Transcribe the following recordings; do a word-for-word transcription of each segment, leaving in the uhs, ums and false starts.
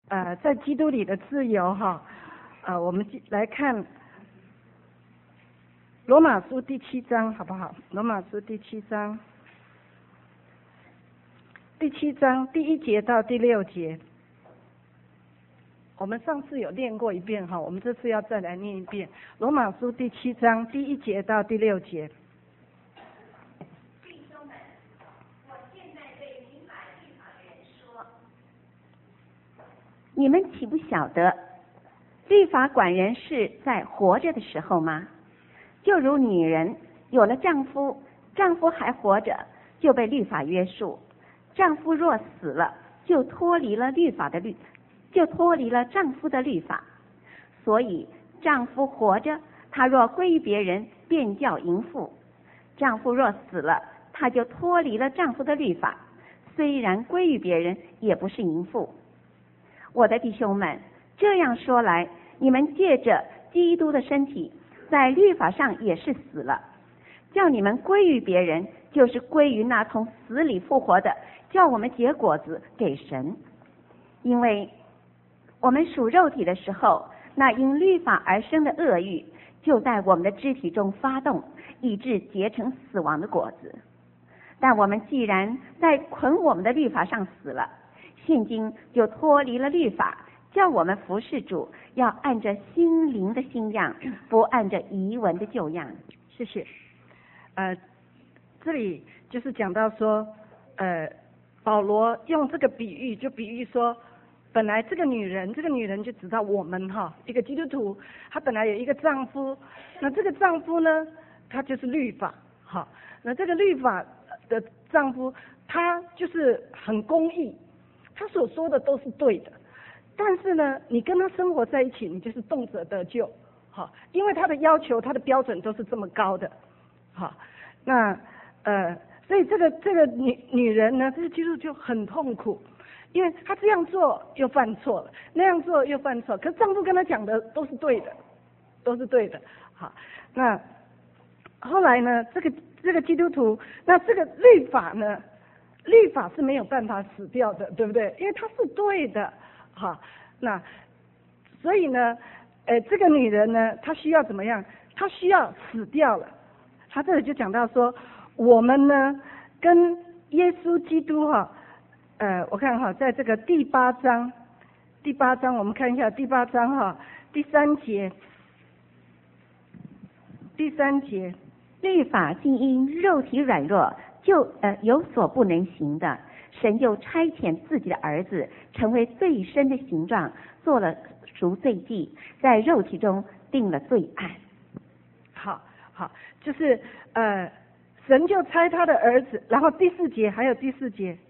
呃，在基督里的自由哈，呃，我们来看罗马书第七章好不好？罗马书第七章，第七章第一节到第六节，我们上次有练过一遍哈，我们这次要再来念一遍。罗马书第七章第一节到第六节。 弟兄们，我现在对明白律法的人说，你们岂不晓得，律法管人是在活着的时候吗？就如女人有了丈夫，丈夫还活着，就被律法约束；丈夫若死了，就脱离了律法的律，就脱离了丈夫的律法。所以丈夫活着，他若归于别人，便叫淫妇；丈夫若死了，他就脱离了丈夫的律法，虽然归于别人，也不是淫妇。我的弟兄们，这样说来，你们借着基督的身体，在律法上也是死了，叫你们归于别人，就是归于那从死里复活的，叫我们结果子给神。因为我们属肉体的时候，那因律法而生的恶欲就在我们的肢体中发动，以致结成死亡的果子。但我们既然在捆我们的律法上死了，现今就脱离了律法，叫我们服侍主，要按着心灵的新样，不按着遗文的旧样。 谢谢。呃，这里就是讲到说，呃，保罗用这个比喻，就比喻说，本来这个女人，这个女人就知道我们哈，一个基督徒，她本来有一个丈夫，那这个丈夫呢，他就是律法，哈，那这个律法的丈夫，他就是很公义，他所说的都是对的。但是呢，你跟他生活在一起，你就是动辄得咎，好，因为他的要求、他的标准都是这么高的，好，那呃，所以这个这个女女人呢，这个基督就很痛苦，因为她这样做又犯错了，那样做又犯错，可是丈夫跟她讲的都是对的，都是对的，好，那后来呢，这个这个基督徒，那这个律法呢，律法是没有办法死掉的，对不对？因为它是对的。好，那所以呢，呃，这个女人呢，她需要怎么样？她需要死掉了。她这里就讲到说，我们呢跟耶稣基督哈，呃，我看哈，在这个第八章，第八章我们看一下第八章哈，第三节，第三节， 律法竟因肉体软弱，就呃有所不能行的。神就差遣自己的儿子成为最深的形状，做了赎罪祭，在肉体中定了罪案。 好好，就是呃，神就差他的儿子，然后第四节还有第四节，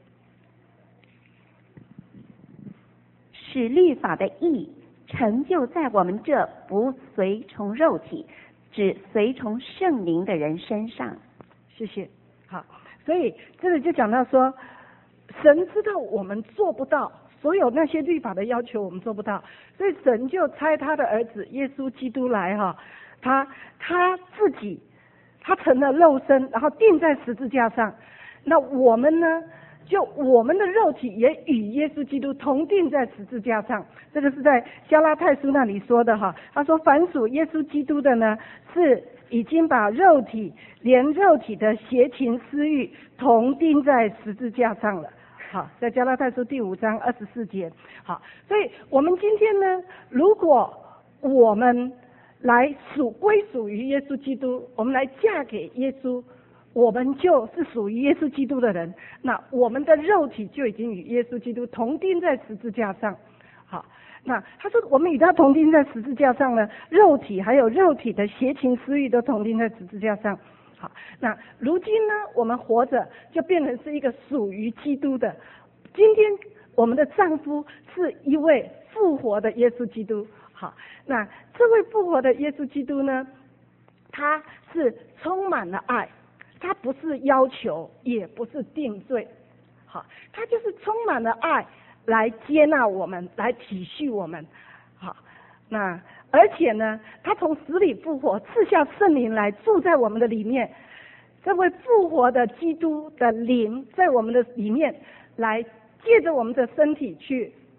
使律法的义成就在我们这不随从肉体，只随从圣灵的人身上。 谢谢。好，所以这里就讲到说，神知道我们做不到，所有那些律法的要求我们做不到，所以神就差他的儿子耶稣基督来哈，他他自己他成了肉身，然后钉在十字架上。那我们呢，就我们的肉体也与耶稣基督同钉在十字架上。这个是在加拉太书那里说的哈，他说凡属耶稣基督的呢，是已经把肉体连肉体的邪情私欲同钉在十字架上了。好，在加拉太书第五章二十四节。好，所以我们今天呢，如果我们来属归属于耶稣基督，我们来嫁给耶稣，我们就是属于耶稣基督的人，那我们的肉体就已经与耶稣基督同钉在十字架上。好，那他说我们与他同钉在十字架上呢，肉体还有肉体的邪情私欲都同钉在十字架上。好，那如今呢，我们活着就变成是一个属于基督的。今天我们的丈夫是一位复活的耶稣基督。好，那这位复活的耶稣基督呢，他是充满了爱，他不是要求，也不是定罪。好，他就是充满了爱来接纳我们，来体恤我们。好，那而且呢，他从死里复活，赐下圣灵来住在我们的里面。这位复活的基督的灵在我们的里面，来借着我们的身体去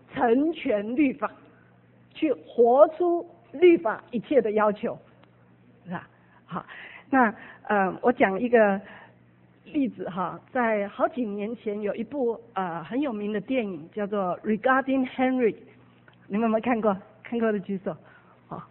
成全律法，去活出律法一切的要求，是吧？好，那呃，我讲一个例子哈，在好几年前有一部呃很有名的电影叫做《Regarding Henry》，你们有没有看过？看过的举手。好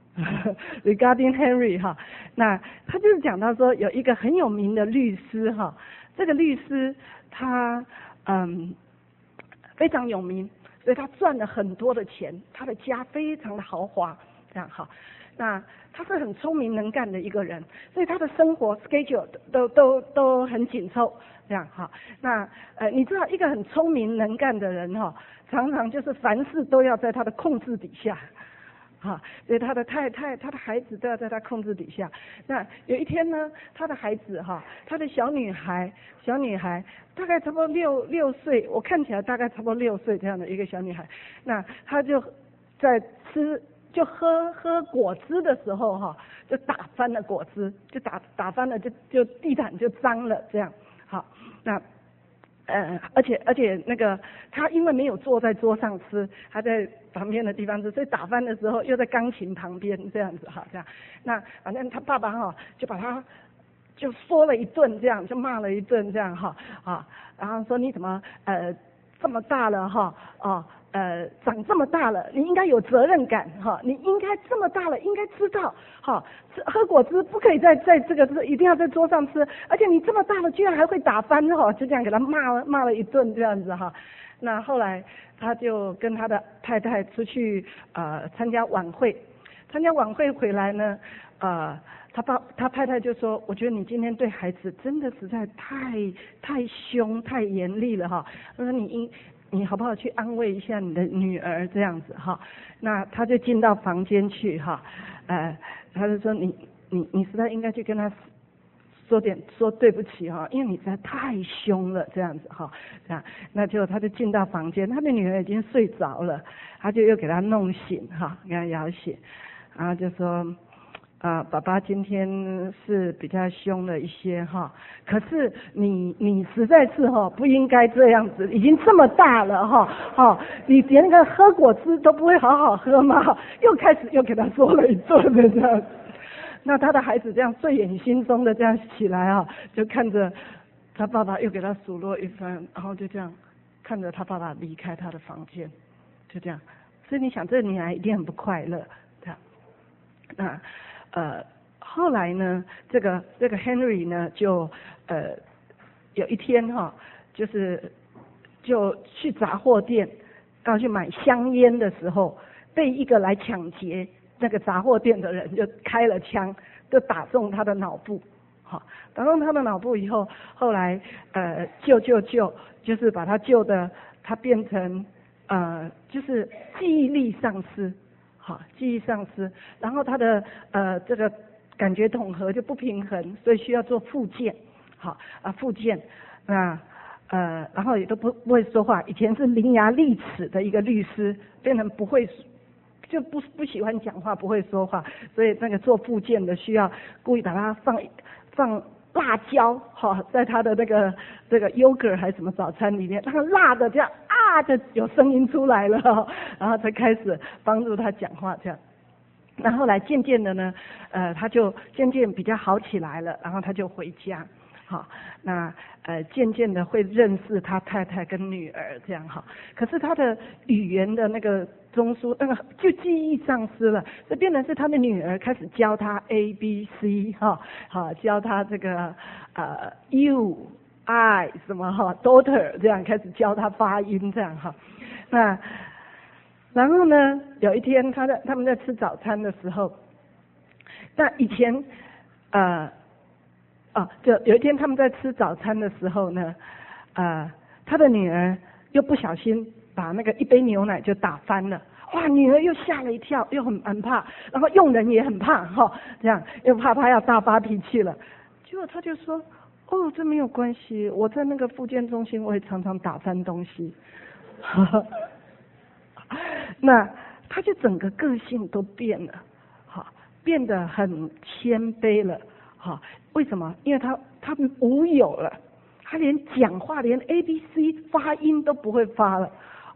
，Regarding Henry 哈，那他就是讲到说有一个很有名的律师哈，这个律师他嗯非常有名，所以他赚了很多的钱，他的家非常的豪华，这样哈。那他是很聪明能干的一个人，所以他的生活 schedule 都都都很紧凑，这样哈。那呃，你知道一个很聪明能干的人哈，常常就是凡事都要在他的控制底下，哈，所以他的太太、他的孩子都要在他控制底下。那有一天呢，他的孩子哈，他的小女孩，小女孩大概差不多六六岁，我看起来大概差不多六岁这样的一个小女孩，那她就在吃。就喝喝果汁的时候哈，就打翻了果汁，就打打翻了，就就地毯就脏了这样。好，那呃，而且而且那个他因为没有坐在桌上吃，他在旁边的地方吃，所以打翻的时候又在钢琴旁边这样子哈，这样。那反正他爸爸哈就把他就说了一顿这样，就骂了一顿这样哈啊，然后说你怎么呃这么大了哈哦。呃，长这么大了，你应该有责任感哈，你应该这么大了，应该知道哈，喝果汁不可以在在这个一定要在桌上吃，而且你这么大了，居然还会打翻哈，就这样给他骂了骂了一顿这样子哈。那后来他就跟他的太太出去呃参加晚会，参加晚会回来呢，呃，他爸他太太就说，我觉得你今天对孩子真的实在太太凶太严厉了哈，他说你应。你好不好去安慰一下你的女儿这样子哈？那他就进到房间去哈，呃，他就说你你你实在应该去跟他说点说对不起哈，因为你实在太凶了这样子哈，这样那就他就进到房间，他的女儿已经睡着了，他就又给他弄醒哈，给他摇醒，然后就说。啊，爸爸今天是比较凶了一些哈，可是你你实在是哈不应该这样子，已经这么大了哈，哈，你连个喝果汁都不会好好喝吗？又开始又给他说了一顿的这样，那他的孩子这样睡眼惺忪的这样起来啊，就看着他爸爸又给他数落一番，然后就这样看着他爸爸离开他的房间，就这样，所以你想这个女孩一定很不快乐，这样，那。呃，后来呢，这个这个 Henry 呢，就呃有一天哈、哦，就是就去杂货店要去买香烟的时候，被一个来抢劫那个杂货店的人就开了枪，就打中他的脑部，好，打中他的脑部以后，后来呃救救救，就是把他救的，他变成呃就是记忆力丧失。好，记忆丧失，然后他的呃这个感觉统合就不平衡，所以需要做复健。好啊，复健，那呃然后也都不不会说话。以前是伶牙俐齿的一个律师，变成不会就不不喜欢讲话，不会说话，所以那个做复健的需要故意把它放放辣椒哈，在他的那个这个 yogurt 还是什么早餐里面，让它辣的这样。啊，就有声音出来了，然后才开始帮助他讲话这样。那后来渐渐的呢，呃，他就渐渐比较好起来了，然后他就回家，好，那呃渐渐的会认识他太太跟女儿这样哈。可是他的语言的那个中枢那个就记忆丧失了，这变成是他的女儿开始教他 A B C 哈，好教他这个呃 you。I 什么哈 daughter 这样开始教他发音这样哈，那然后呢有一天他在他们在吃早餐的时候，那以前呃哦就有一天他们在吃早餐的时候呢，呃他的女儿又不小心把那个一杯牛奶就打翻了，哇女儿又吓了一跳，又很很怕，然后佣人也很怕哈，这样又怕他要大发脾气了，结果他就说。哦，这没有关系，我在那个复健中心，我也常常打翻东西。那他就整个个性都变了，好，变得很谦卑了，好，为什么？因为他他无有了，他连讲话连 A B C 发音都不会发了，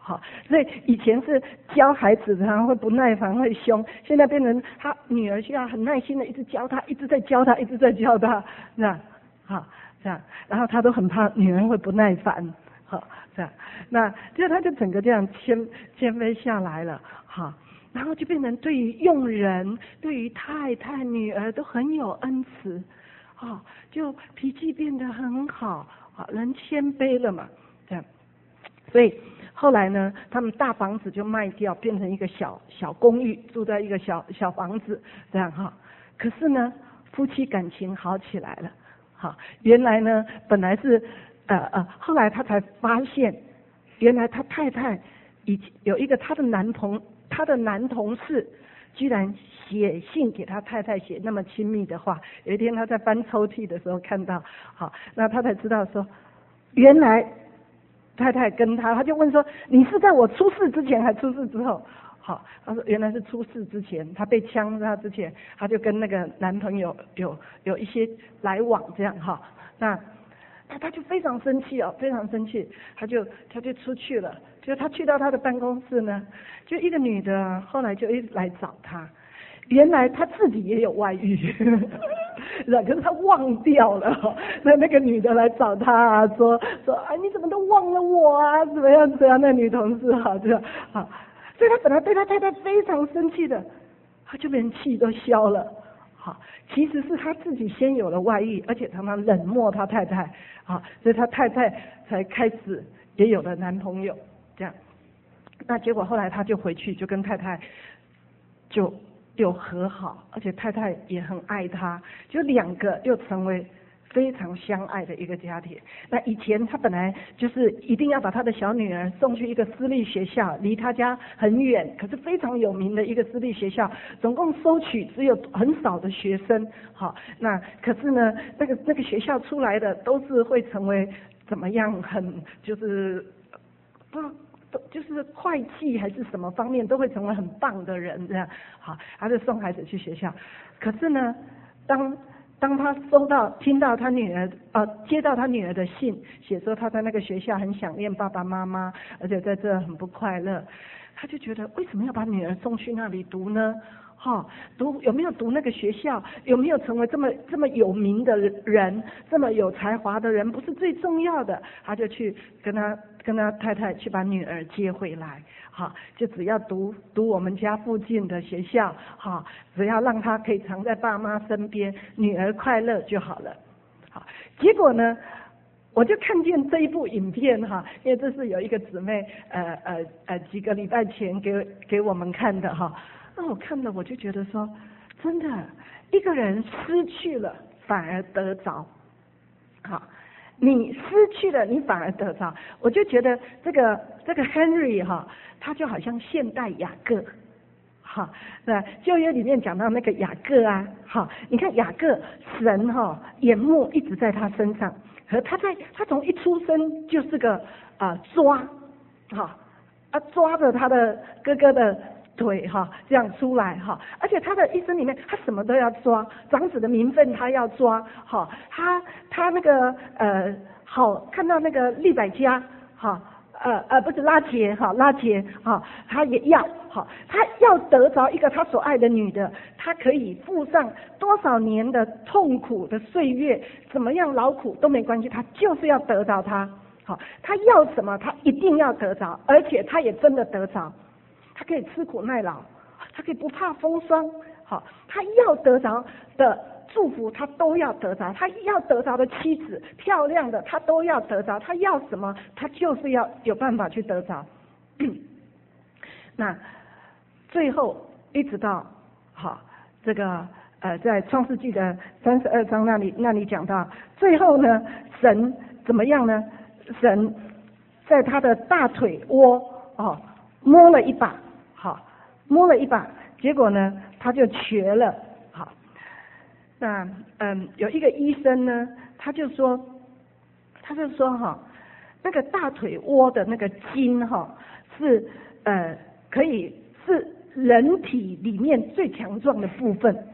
好，所以以前是教孩子他会不耐烦会凶，现在变成他女儿需要很耐心的一直教他，一直在教他，一直在教他，那好这样，然后他都很怕女儿会不耐烦，好这样，那就他就整个这样谦谦卑下来了，好，然后就变成对于佣人、对于太太、女儿都很有恩慈，啊，就脾气变得很好，啊，人谦卑了嘛，这样，所以后来呢，他们大房子就卖掉，变成一个小小公寓，住在一个小小房子，这样哈。可是呢，夫妻感情好起来了，好，原来呢，本来是呃呃，后来他才发现，原来他太太以有一个他的男同他的男同事，居然写信给他太太写那么亲密的话。有一天他在翻抽屉的时候看到，好，那他才知道说，原来太太跟他，他就问说，你是在我出事之前还出事之后？好，他说原来是出事之前，他被枪杀之前，他就跟那个男朋友有有一些来往这样哈。那他他就非常生气哦，非常生气，他就他就出去了。就他去到他的办公室呢，就一个女的后来就一直来找他，原来他自己也有外遇，可是他忘掉了。那那个女的来找他啊，说说啊你怎么都忘了我啊，怎么样怎么样？那女同事好这样好。所以他本来对他太太非常生气的，他就连气都消了。好，其实是他自己先有了外遇，而且常常冷漠他太太，啊，所以他太太才开始也有了男朋友，这样。那结果后来他就回去，就跟太太就又和好，而且太太也很爱他，就两个又成为非常相爱的一个家庭。那以前他本来就是一定要把他的小女儿送去一个私立学校，离他家很远，可是非常有名的一个私立学校，总共收取只有很少的学生。好，那可是呢，那个那个学校出来的都是会成为怎么样，很就是不。就是会计还是什么方面都会成为很棒的人，这样好，他就送孩子去学校。可是呢，当当他收到听到他女儿呃接到他女儿的信，写说他在那个学校很想念爸爸妈妈，而且在这很不快乐，他就觉得为什么要把女儿送去那里读呢？哈、哦，读有没有读那个学校，有没有成为这么这么有名的人，这么有才华的人，不是最重要的。他就去跟他跟他太太去把女儿接回来，哈，就只要读读我们家附近的学校，哈，只要让他可以常在爸妈身边，女儿快乐就好了。好，结果呢，我就看见这一部影片哈，因为这是有一个姊妹呃呃呃几个礼拜前给给我们看的哈。那我看了我就觉得说，真的，一个人失去了反而得着，好，你失去了你反而得着，我就觉得这个这个 Henry 哈，他就好像现代雅各，好，那旧约里面讲到那个雅各啊，好，你看雅各神哈眼目一直在他身上，和他在他从一出生就是个啊、呃、抓，好啊抓着他的哥哥的腿哈，这样出来哈，而且他的一生里面，他什么都要抓，长子的名分他要抓，哈，他他那个呃，好看到那个利百加，哈，呃呃不是拉结哈，拉结哈，他也要，哈，他要得着一个他所爱的女的，他可以付上多少年的痛苦的岁月，怎么样劳苦都没关系，他就是要得着他，好，他要什么他一定要得着，而且他也真的得着。他可以吃苦耐劳，他可以不怕风霜，好，他要得着的祝福他都要得着，他要得着的妻子漂亮的他都要得着，他要什么他就是要有办法去得着。那最后一直到好这个呃在创世纪的三十二章那里那里讲到，最后呢神怎么样呢？神在他的大腿窝哦摸了一把。好，摸了一把，结果呢，他就瘸了。好，那嗯，有一个医生呢，他就说，他就说哈，那个大腿窝的那个筋哈，是呃可以是人体里面最强壮的部分。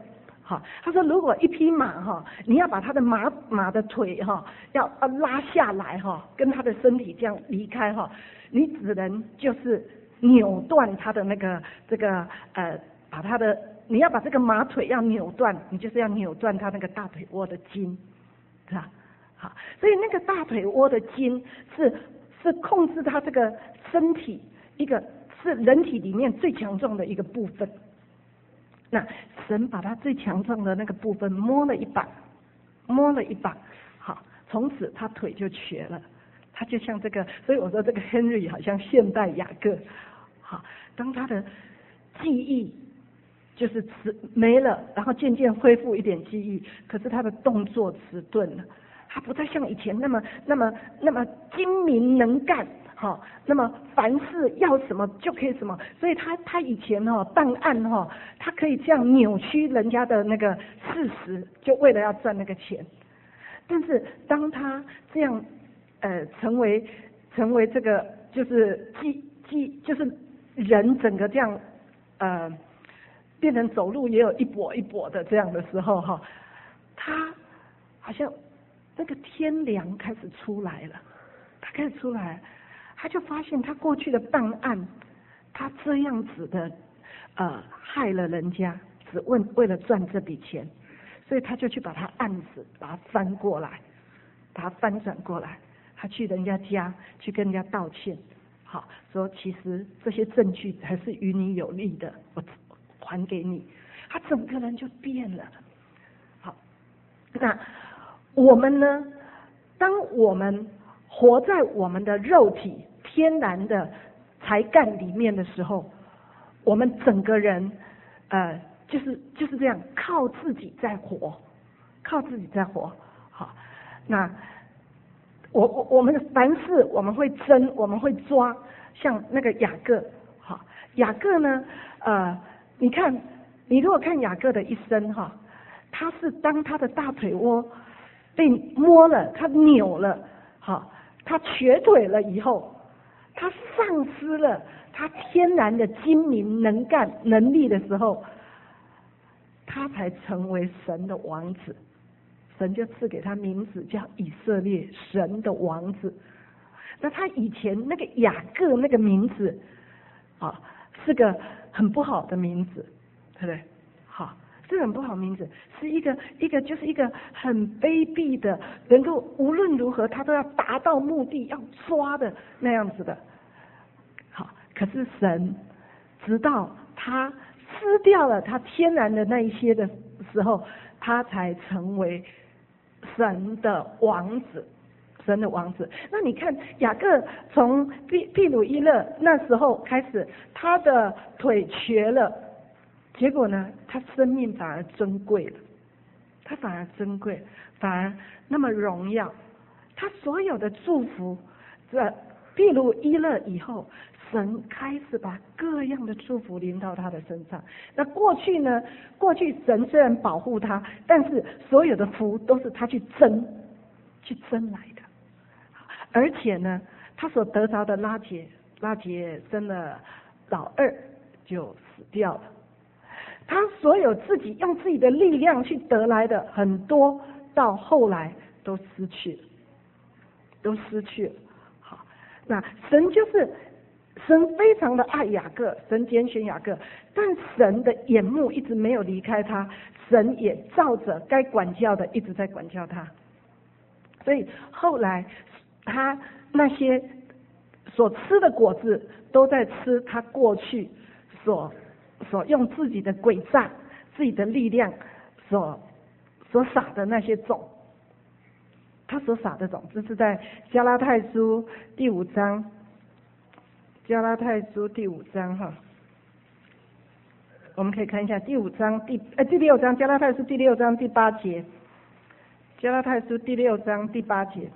好，他说如果一匹马哈，你要把它的马马的腿哈，要要拉下来哈，跟它的身体这样离开哈，你只能就是扭断它的那个这个呃，把它的你要把这个马腿要扭断，你就是要扭断它那个大腿窝的筋，是吧？好，所以那个大腿窝的筋是是控制它这个身体一个是人体里面最强壮的一个部分。那神把他最强壮的那个部分摸了一把，摸了一把，好，从此他腿就瘸了，他就像这个，所以我说这个 Henry 好像现代雅各，好，当他的记忆就是迟没了，然后渐渐恢复一点记忆，可是他的动作迟钝了，他不再像以前那么那么那么精明能干。好，那么凡事要什么就可以什么，所以他他以前哈、哦、办案哈、哦，他可以这样扭曲人家的那个事实，就为了要赚那个钱。但是当他这样呃成为成为这个就是记记就是人整个这样呃变成走路也有一跛一跛的这样的时候哈、哦，他好像那个天良开始出来了，他开始出来。他就发现他过去的办案，他这样子的呃害了人家，只为为了赚这笔钱，所以他就去把他案子把它翻过来，把它翻转过来，他去人家家去跟人家道歉，好说其实这些证据还是与你有利的，我还给你，他整个人就变了。好，那我们呢？当我们活在我们的肉体天然的才干里面的时候，我们整个人呃就是就是这样靠自己在活，靠自己在活。好，那我我我们凡事我们会争，我们会抓，像那个雅各，好，雅各呢呃你看你如果看雅各的一生哈，他是当他的大腿窝被摸了，他扭了，好。他瘸腿了以后，他丧失了他天然的精明能干能力的时候，他才成为神的王子。神就赐给他名字叫以色列，神的王子。那他以前那个雅各那个名字啊，是个很不好的名字，对不对？好。是很不好名字，是一个一个就是一个很卑鄙的，能够无论如何他都要达到目的要抓的那样子的。好，可是神直到他失掉了他天然的那一些的时候，他才成为神的王子，神的王子。那你看雅各从毗毗鲁伊勒那时候开始，他的腿瘸了。结果呢，他生命反而珍贵了，他反而珍贵，反而那么荣耀。他所有的祝福，这毗鲁伊勒以后，神开始把各样的祝福临到他的身上。那过去呢，过去神虽然保护他，但是所有的福都是他去争，去争来的。而且呢，他所得着的拉结，拉结生了老二就死掉了。他所有自己用自己的力量去得来的很多，到后来都失去了，都失去了。好，那神就是神非常的爱雅各，神拣选雅各，但神的眼目一直没有离开他，神也照着该管教的一直在管教他。所以后来他那些所吃的果子，都在吃他过去所。所用自己的诡诈、自己的力量所所撒的那些种，他所撒的种，这是在加拉太书第五章，加拉太书第五章哈，我们可以看一下第五章第呃第六章，加拉太书第六章第八节，加拉太书第六章第八节，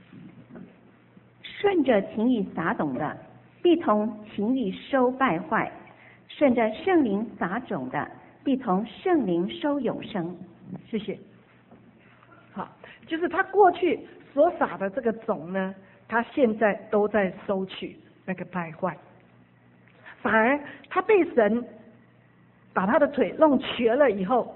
顺着情欲撒种的，必同情欲收败坏。顺着圣灵撒种的，必从圣灵收永生。 谢谢。好，就是他过去所撒的这个种呢，他现在都在收取那个败坏，反而他被神把他的腿弄瘸了以后，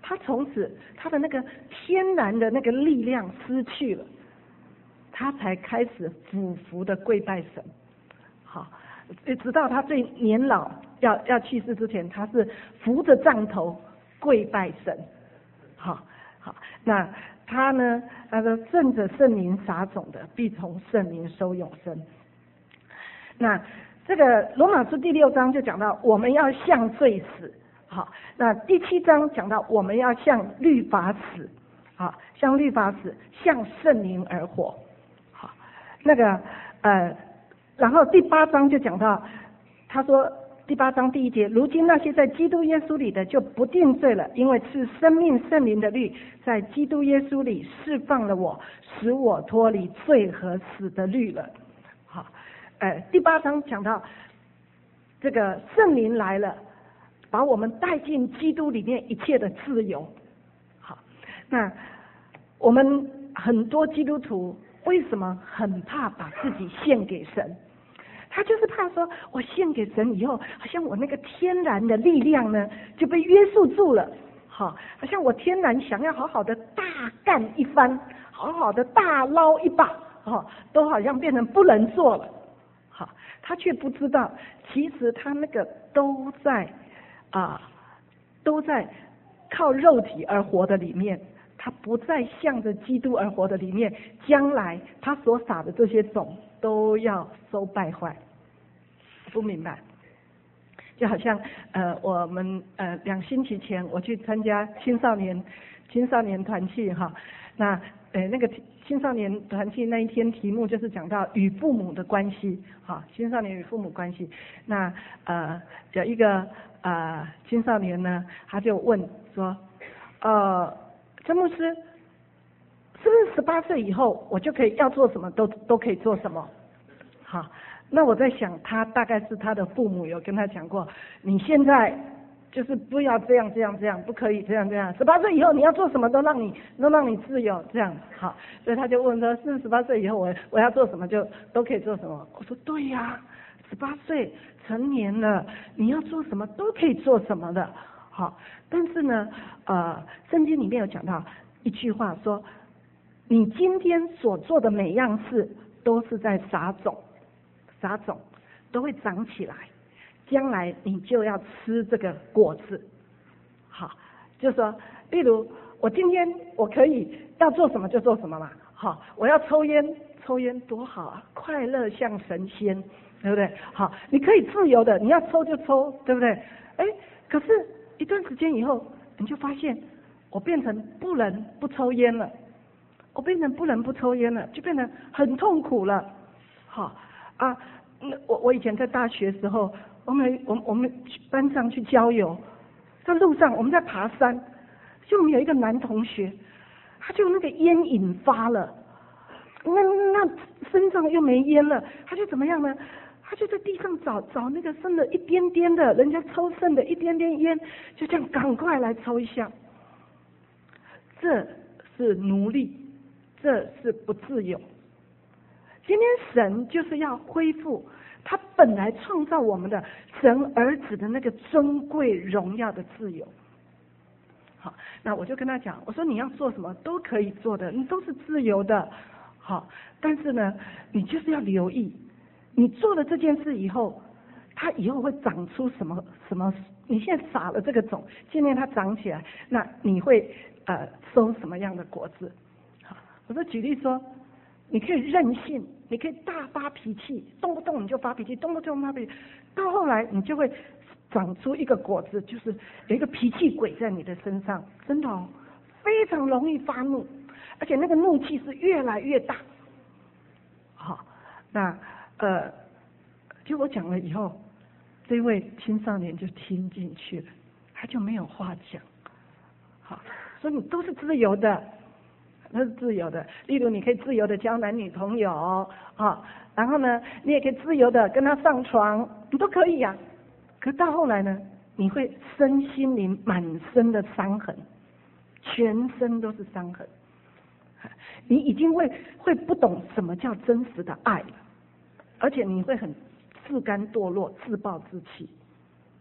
他从此他的那个天然的那个力量失去了，他才开始俯伏的跪拜神。好，直到他最年老要要去世之前，他是扶着杖头跪拜神。好，好，那他呢？他说：“顺着圣灵撒种的，必从圣灵收永生。”那这个罗马书第六章就讲到，我们要向罪死。好，那第七章讲到我们要向律法死，好，向律法死，向圣灵而活。好，那个呃，然后第八章就讲到，他说第八章第一节，如今那些在基督耶稣里的就不定罪了，因为是生命圣灵的律在基督耶稣里释放了我，使我脱离罪和死的律了。好，呃，第八章讲到这个圣灵来了，把我们带进基督里面一切的自由。好，那我们很多基督徒为什么很怕把自己献给神？他就是怕说，我献给神以后，好像我那个天然的力量呢就被约束住了。好，好像我天然想要好好的大干一番，好好的大捞一把，哦，都好像变成不能做了。好，他却不知道，其实他那个都在啊，都在靠肉体而活的里面，他不再向着基督而活的里面，将来他所撒的这些种都要收败坏。不明白？就好像呃，我们呃两星期前我去参加青少年青少年团契哈，那呃那个青少年团契那一天题目就是讲到与父母的关系，哈，青少年与父母关系。那呃有一个呃青少年呢，他就问说，呃，曾牧师，是不是十八岁以后我就可以要做什么都都可以做什么？好。那我在想，他大概是他的父母有跟他讲过，你现在就是不要这样这样这样，不可以这样这样。十八岁以后你要做什么都让你都让你自由，这样好。所以他就问说，是十八岁以后我我要做什么就都可以做什么？我说对呀、啊，十八岁成年了，你要做什么都可以做什么的。好，但是呢，呃，圣经里面有讲到一句话说，你今天所做的每样事都是在撒种。撒种都会长起来，将来你就要吃这个果子。好，就是说，例如我今天我可以要做什么就做什么嘛。好，我要抽烟，抽烟多好啊，快乐像神仙，对不对？好，你可以自由的，你要抽就抽，对不对？哎，可是一段时间以后，你就发现我变成不能不抽烟了，我变成不能不抽烟了，就变得很痛苦了。好。啊，那我我以前在大学时候，我们我我们班上去郊游，在路上我们在爬山，就我们有一个男同学，他就那个烟瘾发了，那那身上又没烟了，他就怎么样呢？他就在地上找找那个剩的一点点的，人家抽剩的一点点烟，就这样赶快来抽一下。这是奴隶，这是不自由。今天神就是要恢复他本来创造我们的神儿子的那个尊贵荣耀的自由。好，那我就跟他讲，我说你要做什么都可以做的，你都是自由的。好，但是呢，你就是要留意，你做了这件事以后，它以后会长出什么什么？你现在撒了这个种，今天它长起来，那你会呃收什么样的果子？好，我说举例说。你可以任性，你可以大发脾气，动不动你就发脾气，动不动发脾气，到后来你就会长出一个果子，就是有一个脾气鬼在你的身上，真的哦，非常容易发怒，而且那个怒气是越来越大。好，那呃，就我讲了以后，这位青少年就听进去了，他就没有话讲。好，所以你都是自由的。那是自由的，例如你可以自由的交男女朋友啊，然后呢，你也可以自由的跟他上床，你都可以呀、啊。可到后来呢，你会身心灵满身的伤痕，全身都是伤痕，你已经会会不懂什么叫真实的爱了，而且你会很自甘堕落、自暴自弃，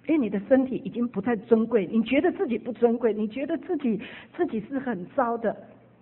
因为你的身体已经不再尊贵，你觉得自己不尊贵，你觉得自己自己是很糟的。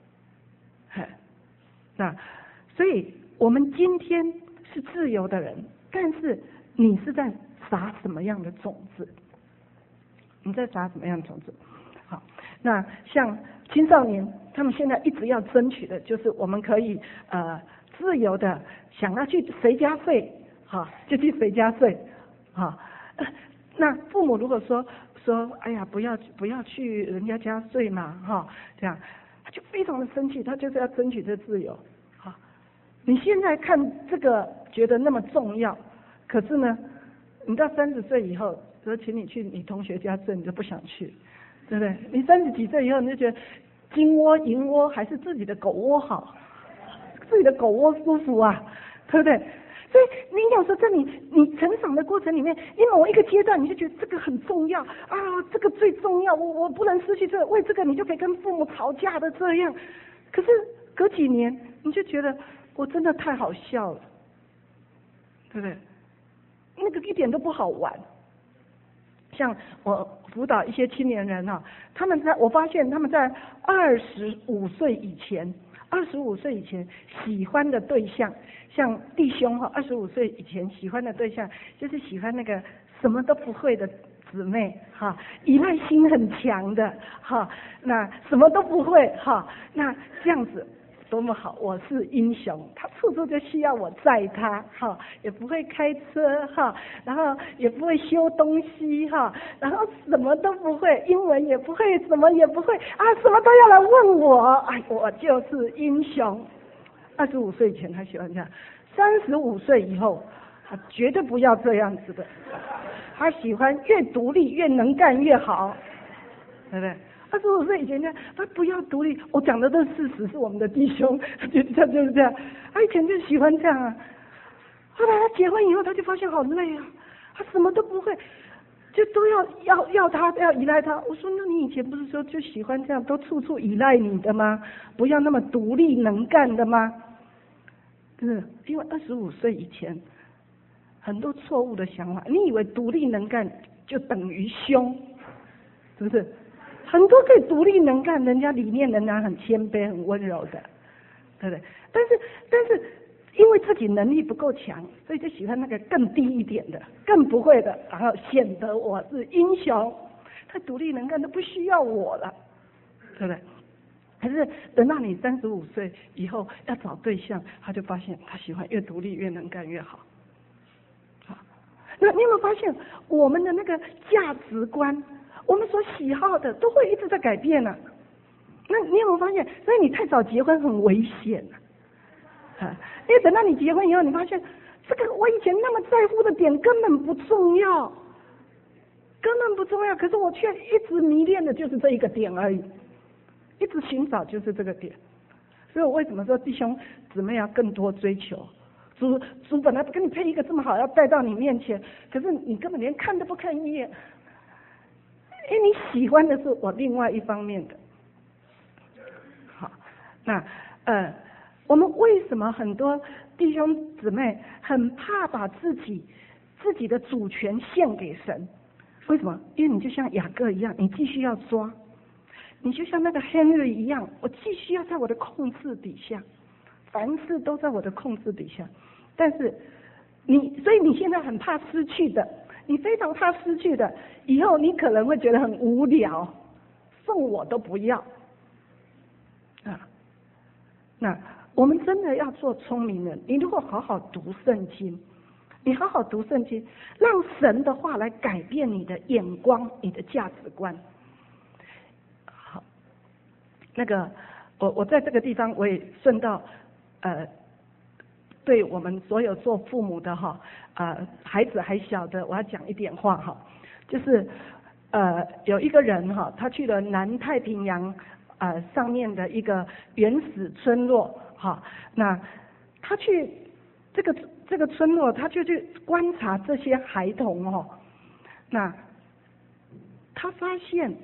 那所以我们今天是自由的人，但是你是在撒什么样的种子？你在撒什么样的种子？好，那像青少年，他们现在一直要争取的就是我们可以呃自由的想要去谁家睡，哈，就去谁家睡，哈。那父母如果说说，哎呀，不要不要去人家家睡嘛，哈，这样他就非常的生气，他就是要争取这自由，哈。你现在看这个觉得那么重要，可是呢，你到三十岁以后，说请你去你同学家睡，你就不想去，对不对？你三十几岁以后，你就觉得金窝银窝还是自己的狗窝好，自己的狗窝舒服啊，对不对？所以你有时候在你你成长的过程里面，你某一个阶段你就觉得这个很重要啊，这个最重要，我我不能失去这个，为这个你就可以跟父母吵架的这样。可是隔几年你就觉得我真的太好笑了，对不对？那个一点都不好玩。像我辅导一些青年人啊，他们在我发现他们在二十五岁以前。二十五岁以前喜欢的对象，像弟兄哈，二十五岁以前喜欢的对象就是喜欢那个什么都不会的姊妹哈，依赖心很强的哈，那什么都不会哈，那这样子多么好，我是英雄，他处处就需要我载他哈，也不会开车哈，然后也不会修东西哈，然后什么都不会，英文也不会，什么也不会啊，什么都要来问我，哎，我就是英雄。二十五岁以前他喜欢这样，三十五岁以后他绝对不要这样子的，他喜欢越独立越能干越好，对不对？二十五岁以前呢，他不要独立，我讲的都是事实，是我们的弟兄，就他就是这样，他以前就喜欢这样啊。后来他结婚以后，他就发现好累啊，他什么都不会，就都要要要他要依赖他。我说，那你以前不是说就喜欢这样，都处处依赖你的吗？不要那么独立能干的吗？是，因为二十五岁以前很多错误的想法，你以为独立能干就等于凶，是不是？很多可以独立能干，人家理念仍然很谦卑、很温柔的，对不对？但是，但是因为自己能力不够强，所以就喜欢那个更低一点的、更不会的，然后显得我是英雄。他独立能干都不需要我了，对不对？可是等到你三十五岁以后要找对象，他就发现他喜欢越独立越能干越好。好，那你有没有发现我们的那个价值观？我们所喜好的都会一直在改变呢、啊。那你有没有发现？所以你太早结婚很危险啊！啊，因为等到你结婚以后，你发现这个我以前那么在乎的点根本不重要，根本不重要。可是我却一直迷恋的就是这一个点而已，一直寻找就是这个点。所以我为什么说弟兄姊妹要更多追求？主主本来跟你配一个这么好，要带到你面前，可是你根本连看都不看一眼。因为你喜欢的是我另外一方面的，好，那呃，我们为什么很多弟兄姊妹很怕把自己自己的主权献给神？为什么？因为你就像雅各一样，你继续要抓，你就像那个 Henry 一样，我继续要在我的控制底下，凡事都在我的控制底下。但是你，所以你现在很怕失去的。你非常怕失去的，以后你可能会觉得很无聊，送我都不要啊。那我们真的要做聪明人，你如果好好读圣经，你好好读圣经，让神的话来改变你的眼光、你的价值观。好，那个我我在这个地方我也顺道呃。对我们所有做父母的哈，呃，孩子还小的，我要讲一点话哈，就是呃，有一个人哈，他去了南太平洋呃上面的一个原始村落哈，那他去这个这个村落，他就去观察这些孩童哦，那他发现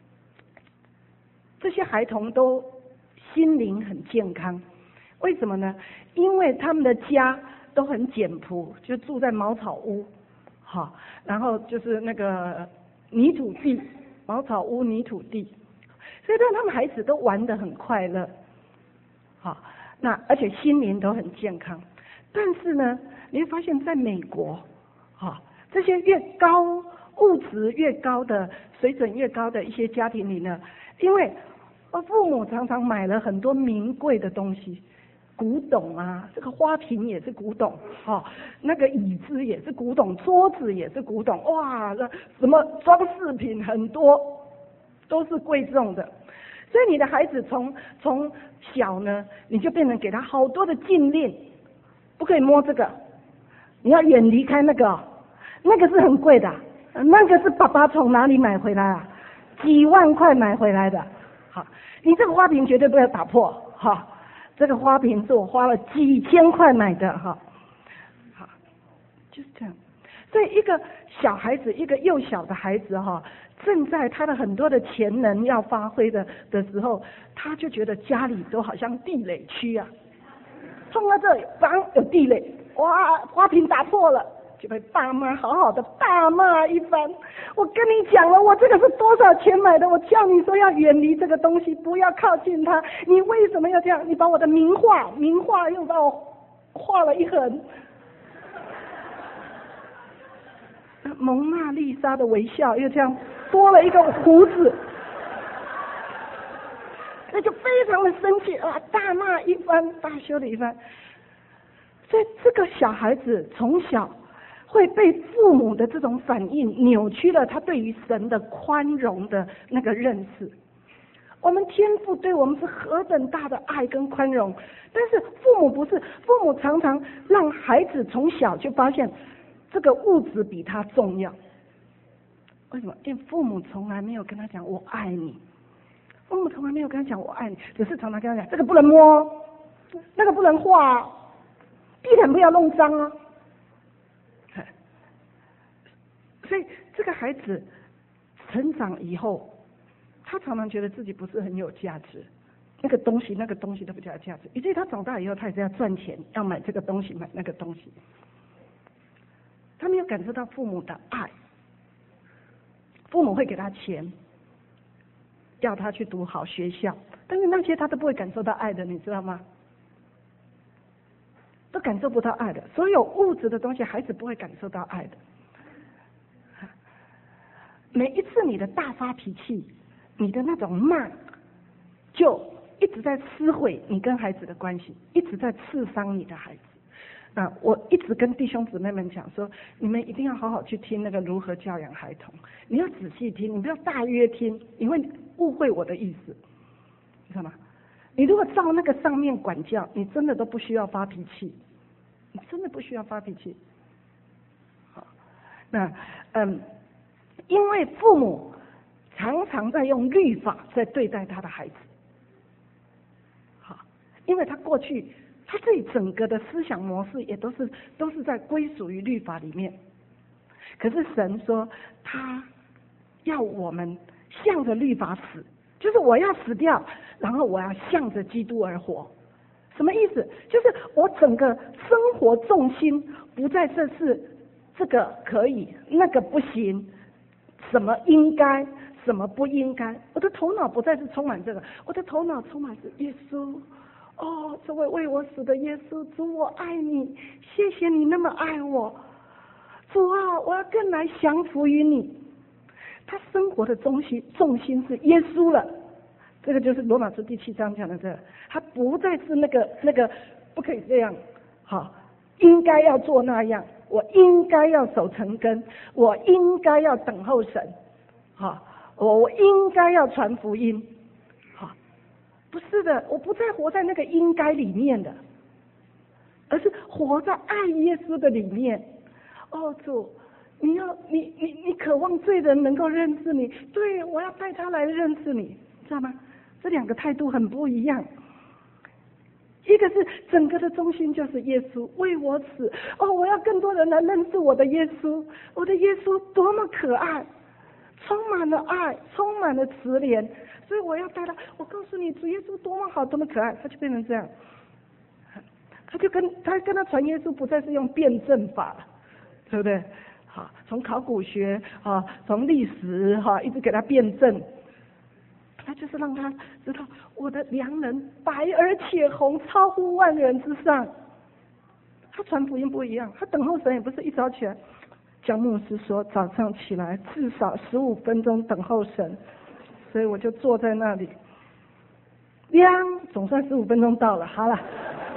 这些孩童都心灵很健康。为什么呢？因为他们的家都很简朴，就住在茅草屋， 好，然后就是那个泥土地，茅草屋泥土地，所以让他们孩子都玩得很快乐，好，那而且心灵都很健康。但是呢，你会发现在美国，好，这些越高物质越高的水准越高的一些家庭里呢，因为父母常常买了很多名贵的东西。古董啊，这个花瓶也是古董，哦，那个椅子也是古董，桌子也是古董，哇，那什么装饰品很多，都是贵重的。所以你的孩子从从小呢，你就变成给他好多的禁令，不可以摸这个，你要远离开那个，那个是很贵的，那个是爸爸从哪里买回来啊？几万块买回来的，好，你这个花瓶绝对不要打破，哈。这个花瓶是我花了几千块买的哈，好，就是这样。所以一个小孩子，一个幼小的孩子哈，正在他的很多的潜能要发挥的的时候，他就觉得家里都好像地雷区啊，碰到这里，当有地雷，哇，花瓶打破了，就被爸妈好好的大骂一番。我跟你讲了，我这个是多少钱买的？我叫你说要远离这个东西，不要靠近它。你为什么要这样？你把我的名画，名画又把我画了一横。蒙娜丽莎的微笑又这样多了一个胡子，那就非常的生气啊，大骂一番，大修了一番。所以这个小孩子从小会被父母的这种反应扭曲了他对于神的宽容的那个认识。我们天父对我们是何等大的爱跟宽容，但是父母不是，父母常常让孩子从小就发现这个物质比他重要。为什么？因为父母从来没有跟他讲我爱你，父母从来没有跟他讲我爱你，只是常常跟他讲这个不能摸，那个不能画，地毯不要弄脏啊。所以这个孩子成长以后，他常常觉得自己不是很有价值，那个东西那个东西都不叫价值，以至于他长大以后，他也是要赚钱，要买这个东西买那个东西。他没有感受到父母的爱，父母会给他钱，要他去读好学校，但是那些他都不会感受到爱的，你知道吗？都感受不到爱的，所有物质的东西，孩子不会感受到爱的。每一次你的大发脾气，你的那种骂，就一直在撕毁你跟孩子的关系，一直在刺伤你的孩子。那我一直跟弟兄姊妹们讲说，你们一定要好好去听那个如何教养孩童，你要仔细听，你不要大约听，你会误会我的意思，你知道吗？你如果照那个上面管教，你真的都不需要发脾气，你真的不需要发脾气。好，那嗯。因为父母常常在用律法在对待他的孩子，好，因为他过去他自己整个的思想模式也都是都是在归属于律法里面。可是神说他要我们向着律法死，就是我要死掉，然后我要向着基督而活。什么意思？就是我整个生活重心不再这是这个可以，那个不行。什么应该，什么不应该？我的头脑不再是充满这个，我的头脑充满是耶稣。哦，这位为我死的耶稣，主我爱你，谢谢你那么爱我。主啊，我要更来降服于你。他生活的中心重心是耶稣了，这个就是罗马书第七章讲的这个，他不再是那个那个不可以这样，好，应该要做那样。我应该要守成根，我应该要等候神，好，我我应该要传福音，好，不是的，我不再活在那个应该里面的，而是活在爱耶稣的里面。哦，主，你要你你你渴望罪人能够认识你，对，我要带他来认识你，知道吗？这两个态度很不一样。一个是整个的中心就是耶稣为我死，哦，我要更多人来认识我的耶稣，我的耶稣多么可爱，充满了爱，充满了慈怜，所以我要带他。我告诉你，主耶稣多么好，多么可爱，他就变成这样，他就跟他跟他传耶稣不再是用辩证法了，对不对？ 哈，从考古学啊，从历史哈，一直给他辩证。他就是让他知道我的良人白而且红，超乎万人之上。他传福音不一样，他等候神也不是一早起来。江牧师说早上起来至少十五分钟等候神，所以我就坐在那里，亮，总算十五分钟到了，好了，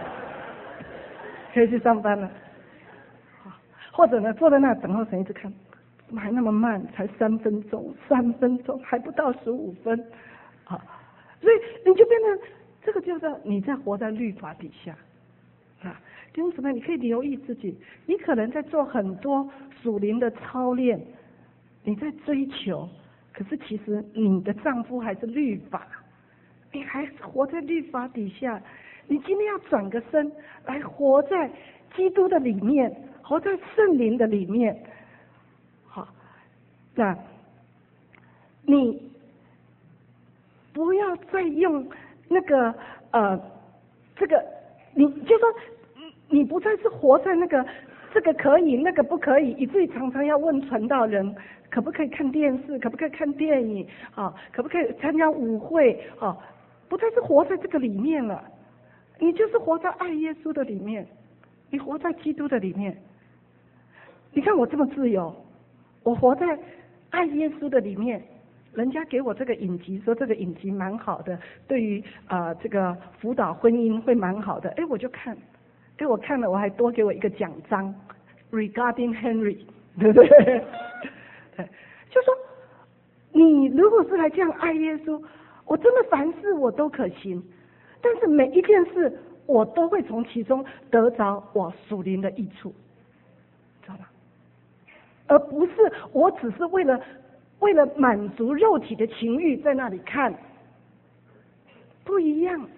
可以去上班了。或者呢，坐在那等候神，一直看，怎么还那么慢？才三分钟，三分钟还不到十五分。好，所以你就变成这个，就是你在活在律法底下啊。弟兄姊妹，你可以留意自己，你可能在做很多属灵的操练，你在追求，可是其实你的丈夫还是律法，你还活在律法底下。你今天要转个身，来活在基督的里面，活在圣灵的里面。好，那你不要再用那个呃，这个，你就说你不再是活在那个这个可以那个不可以，以至于常常要问传道人可不可以看电视，可不可以看电影啊，可不可以参加舞会啊，不再是活在这个里面了，你就是活在爱耶稣的里面，你活在基督的里面。你看我这么自由，我活在爱耶稣的里面。人家给我这个影集，说这个影集蛮好的，对于啊、呃、这个辅导婚姻会蛮好的，哎我就看，哎我看了我还多给我一个奖章 ，regarding Henry， 对不对？对，就说你如果是来这样爱耶稣，我真的凡事我都可行，但是每一件事我都会从其中得着我属灵的益处，知道吗？而不是我只是为了。为了满足肉体的情欲在那里看，不一样。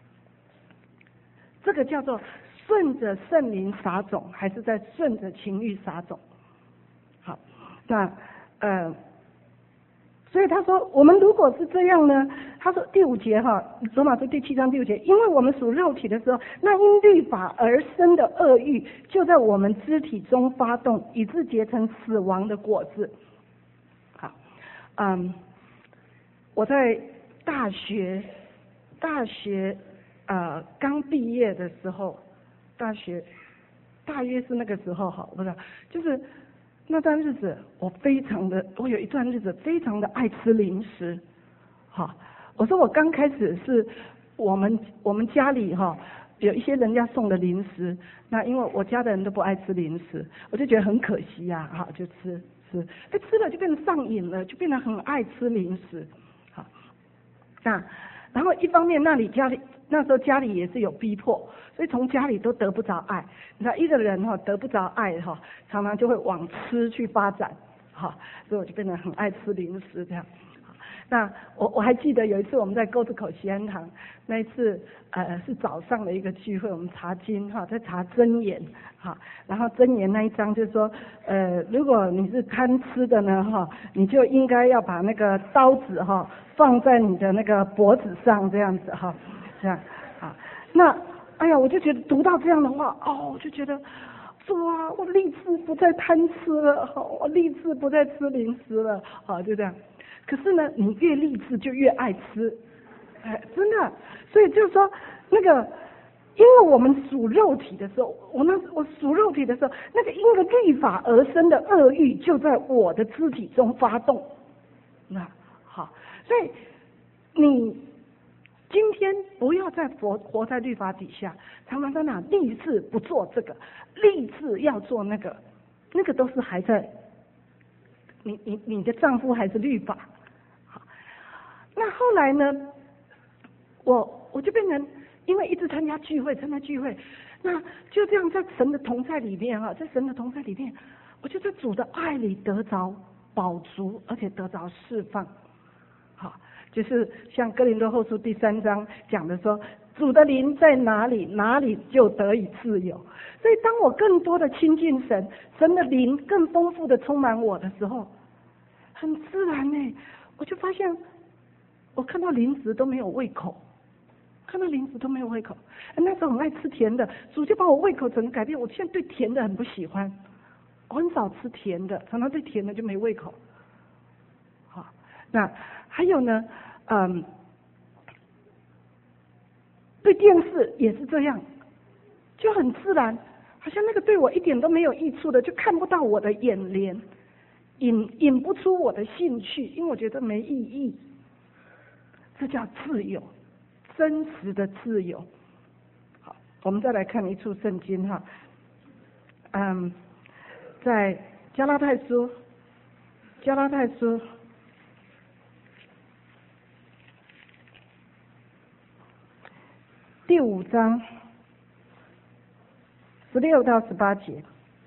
这个叫做顺着圣灵撒种，还是在顺着情欲撒种？好，那呃，所以他说，我们如果是这样呢？他说第五节哈，罗马书第七章第五节，因为我们属肉体的时候，那因律法而生的恶欲，就在我们肢体中发动，以致结成死亡的果子。嗯，我在大学大学呃刚毕业的时候，大学大约是那个时候哈，不是，就是那段日子，我非常的，我有一段日子非常的爱吃零食，哈，我说我刚开始是我们我们家里哈有一些人家送的零食，那因为我家的人都不爱吃零食，我就觉得很可惜呀、啊，哈，就吃。吃，哎，吃了就变成上瘾了，就变得很爱吃零食，好，那然后一方面那里家里那时候家里也是有逼迫，所以从家里都得不着爱。你看一个人哈、哦、得不着爱哈、哦，常常就会往吃去发展，哈、哦，所以我就变得很爱吃零食这样。那我我还记得有一次我们在沟子口西安堂，那一次呃是早上的一个聚会，我们查经哈，在查箴言哈，然后箴言那一章就是说呃如果你是贪吃的呢哈，你就应该要把那个刀子哈放在你的那个脖子上这样子哈，这样啊，那哎呀我就觉得读到这样的话哦，我就觉得主啊，我立志不再贪吃了，我立志不再吃零食了，好就这样。可是呢，你越励志就越爱吃，哎，真的。所以就是说，那个，因为我们属肉体的时候，我那我属肉体的时候，那个因为律法而生的恶欲就在我的肢体中发动。那好，所以你今天不要再活活在律法底下，常常在那立志不做这个，立志要做那个，那个都是还在你你你的丈夫还是律法。那后来呢，我我就变成因为一直参加聚会，参加聚会，那就这样在神的同在里面啊，在神的同在里面，我就在主的爱里得着饱足，而且得着释放。好，就是像哥林多后书第三章讲的说，主的灵在哪里，哪里就得以自由。所以当我更多的亲近神，神的灵更丰富的充满我的时候，很自然呢，我就发现。我看到零食都没有胃口，看到零食都没有胃口。那时候很爱吃甜的，主就把我胃口整个改变。我现在对甜的很不喜欢， 我很少吃甜的，常常对甜的就没胃口。好，那还有呢，嗯，对电视也是这样，就很自然，好像那个对我一点都没有益处的，就看不到我的眼帘，引引不出我的兴趣，因为我觉得没意义。这叫自由，真实的自由。好，我们再来看一处圣经哈，嗯，在加拉太书，加拉太书第五章十六到十八节。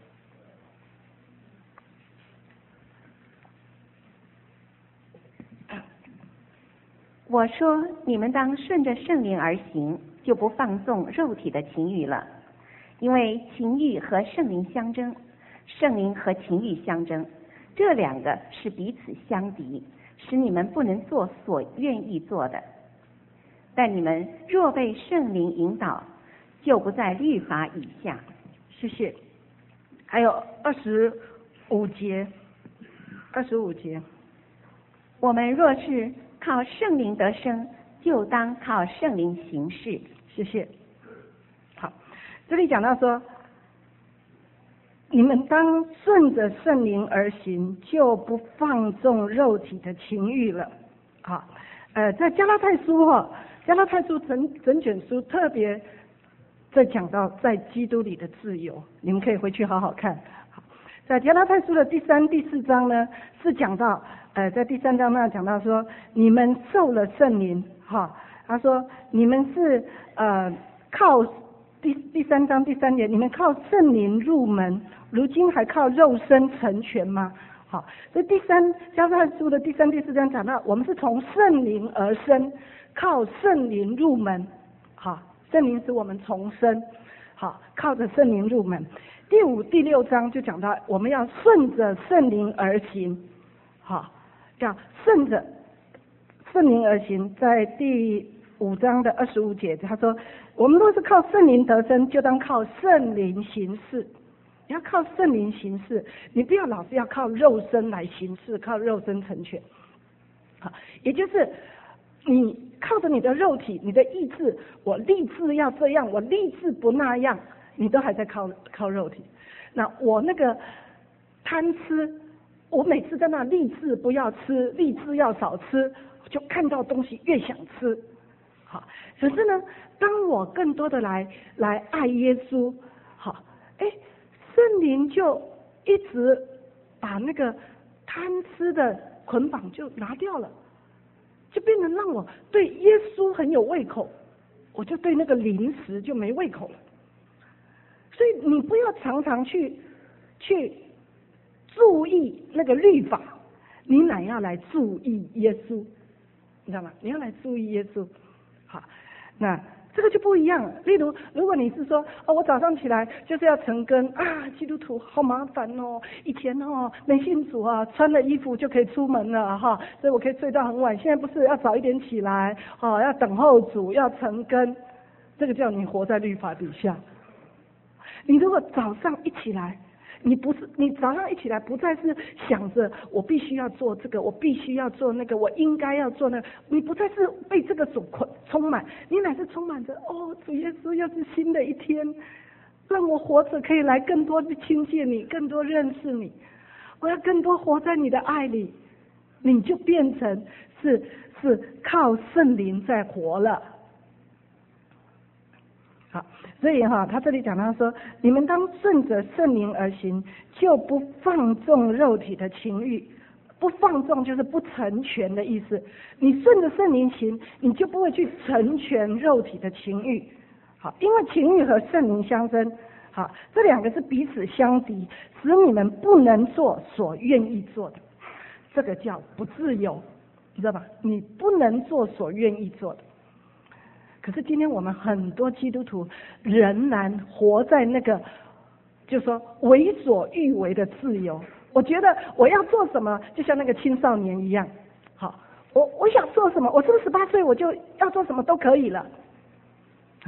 我说，你们当顺着圣灵而行，就不放纵肉体的情欲了。因为情欲和圣灵相争，圣灵和情欲相争，这两个是彼此相敌，使你们不能做所愿意做的。但你们若被圣灵引导，就不在律法以下。 谢谢。还有二十五节，二十五节， 我们若是靠圣灵得生，就当靠圣灵行事。 谢谢。好，这里讲到说，你们当顺着圣灵而行，就不放纵肉体的情欲了。好，呃，在加拉太书哈、哦，加拉太书整整卷书特别在讲到在基督里的自由，你们可以回去好好看。好，在加拉太书的第三、第四章呢，是讲到。呃，在第三章那讲到说，你们受了圣灵，哈，他说你们是呃靠第第三章第三节，你们靠圣灵入门，如今还靠肉身成全吗？好，所以第三加拉太书的第三、第四章讲到，我们是从圣灵而生，靠圣灵入门，好，圣灵使我们重生，好，靠着圣灵入门。第五、第六章就讲到，我们要顺着圣灵而行，好。要顺着圣灵而行，在第五章的二十五节，他说：“我们若是靠圣灵得生，就当靠圣灵行事。你要靠圣灵行事，你不要老是要靠肉身来行事，靠肉身成全。好，也就是你靠着你的肉体、你的意志，我立志要这样，我立志不那样，你都还在靠靠肉体。那我那个贪吃。”我每次在那立志不要吃，立志要少吃，就看到东西越想吃。好，可是呢，当我更多的来来爱耶稣，好，哎，圣灵就一直把那个贪吃的捆绑就拿掉了，就变成让我对耶稣很有胃口，我就对那个零食就没胃口了。所以你不要常常去去。注意那个律法，你乃要来注意耶稣，你知道吗？你要来注意耶稣。好，那这个就不一样了。例如，如果你是说，哦，我早上起来就是要晨更啊，基督徒好麻烦哦，以前哦没信主啊，穿了衣服就可以出门了哈，所以我可以睡到很晚。现在不是要早一点起来，哦，要等候主，要晨更，这个叫你活在律法底下。你如果早上一起来，你不是，你早上一起来不再是想着我必须要做这个，我必须要做那个，我应该要做那个，你不再是被这个所充满，你乃是充满着哦，主耶稣又是新的一天，让我活着可以来更多的亲近你，更多认识你，我要更多活在你的爱里，你就变成是是靠圣灵在活了。好，所以哈，他这里讲到说，你们当顺着圣灵而行，就不放纵肉体的情欲。不放纵就是不成全的意思。你顺着圣灵行，你就不会去成全肉体的情欲。好，因为情欲和圣灵相争，好，这两个是彼此相敌，使你们不能做所愿意做的。这个叫不自由，你知道吧？你不能做所愿意做的。可是今天我们很多基督徒仍然活在那个，就是说为所欲为的自由。我觉得我要做什么，就像那个青少年一样。好，我我想做什么，我是不是十八岁我就要做什么都可以了？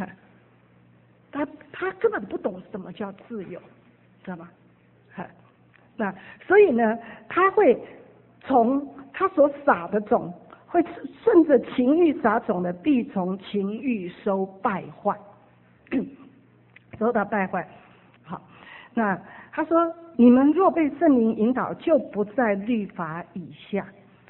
他他根本不懂什么叫自由，知道吗？ 那所以呢，他会从他所撒的种，会顺着情欲撒种的，必从情欲收败坏，收到败坏。好，那他说，你们若被圣灵引导，就不在律法以下。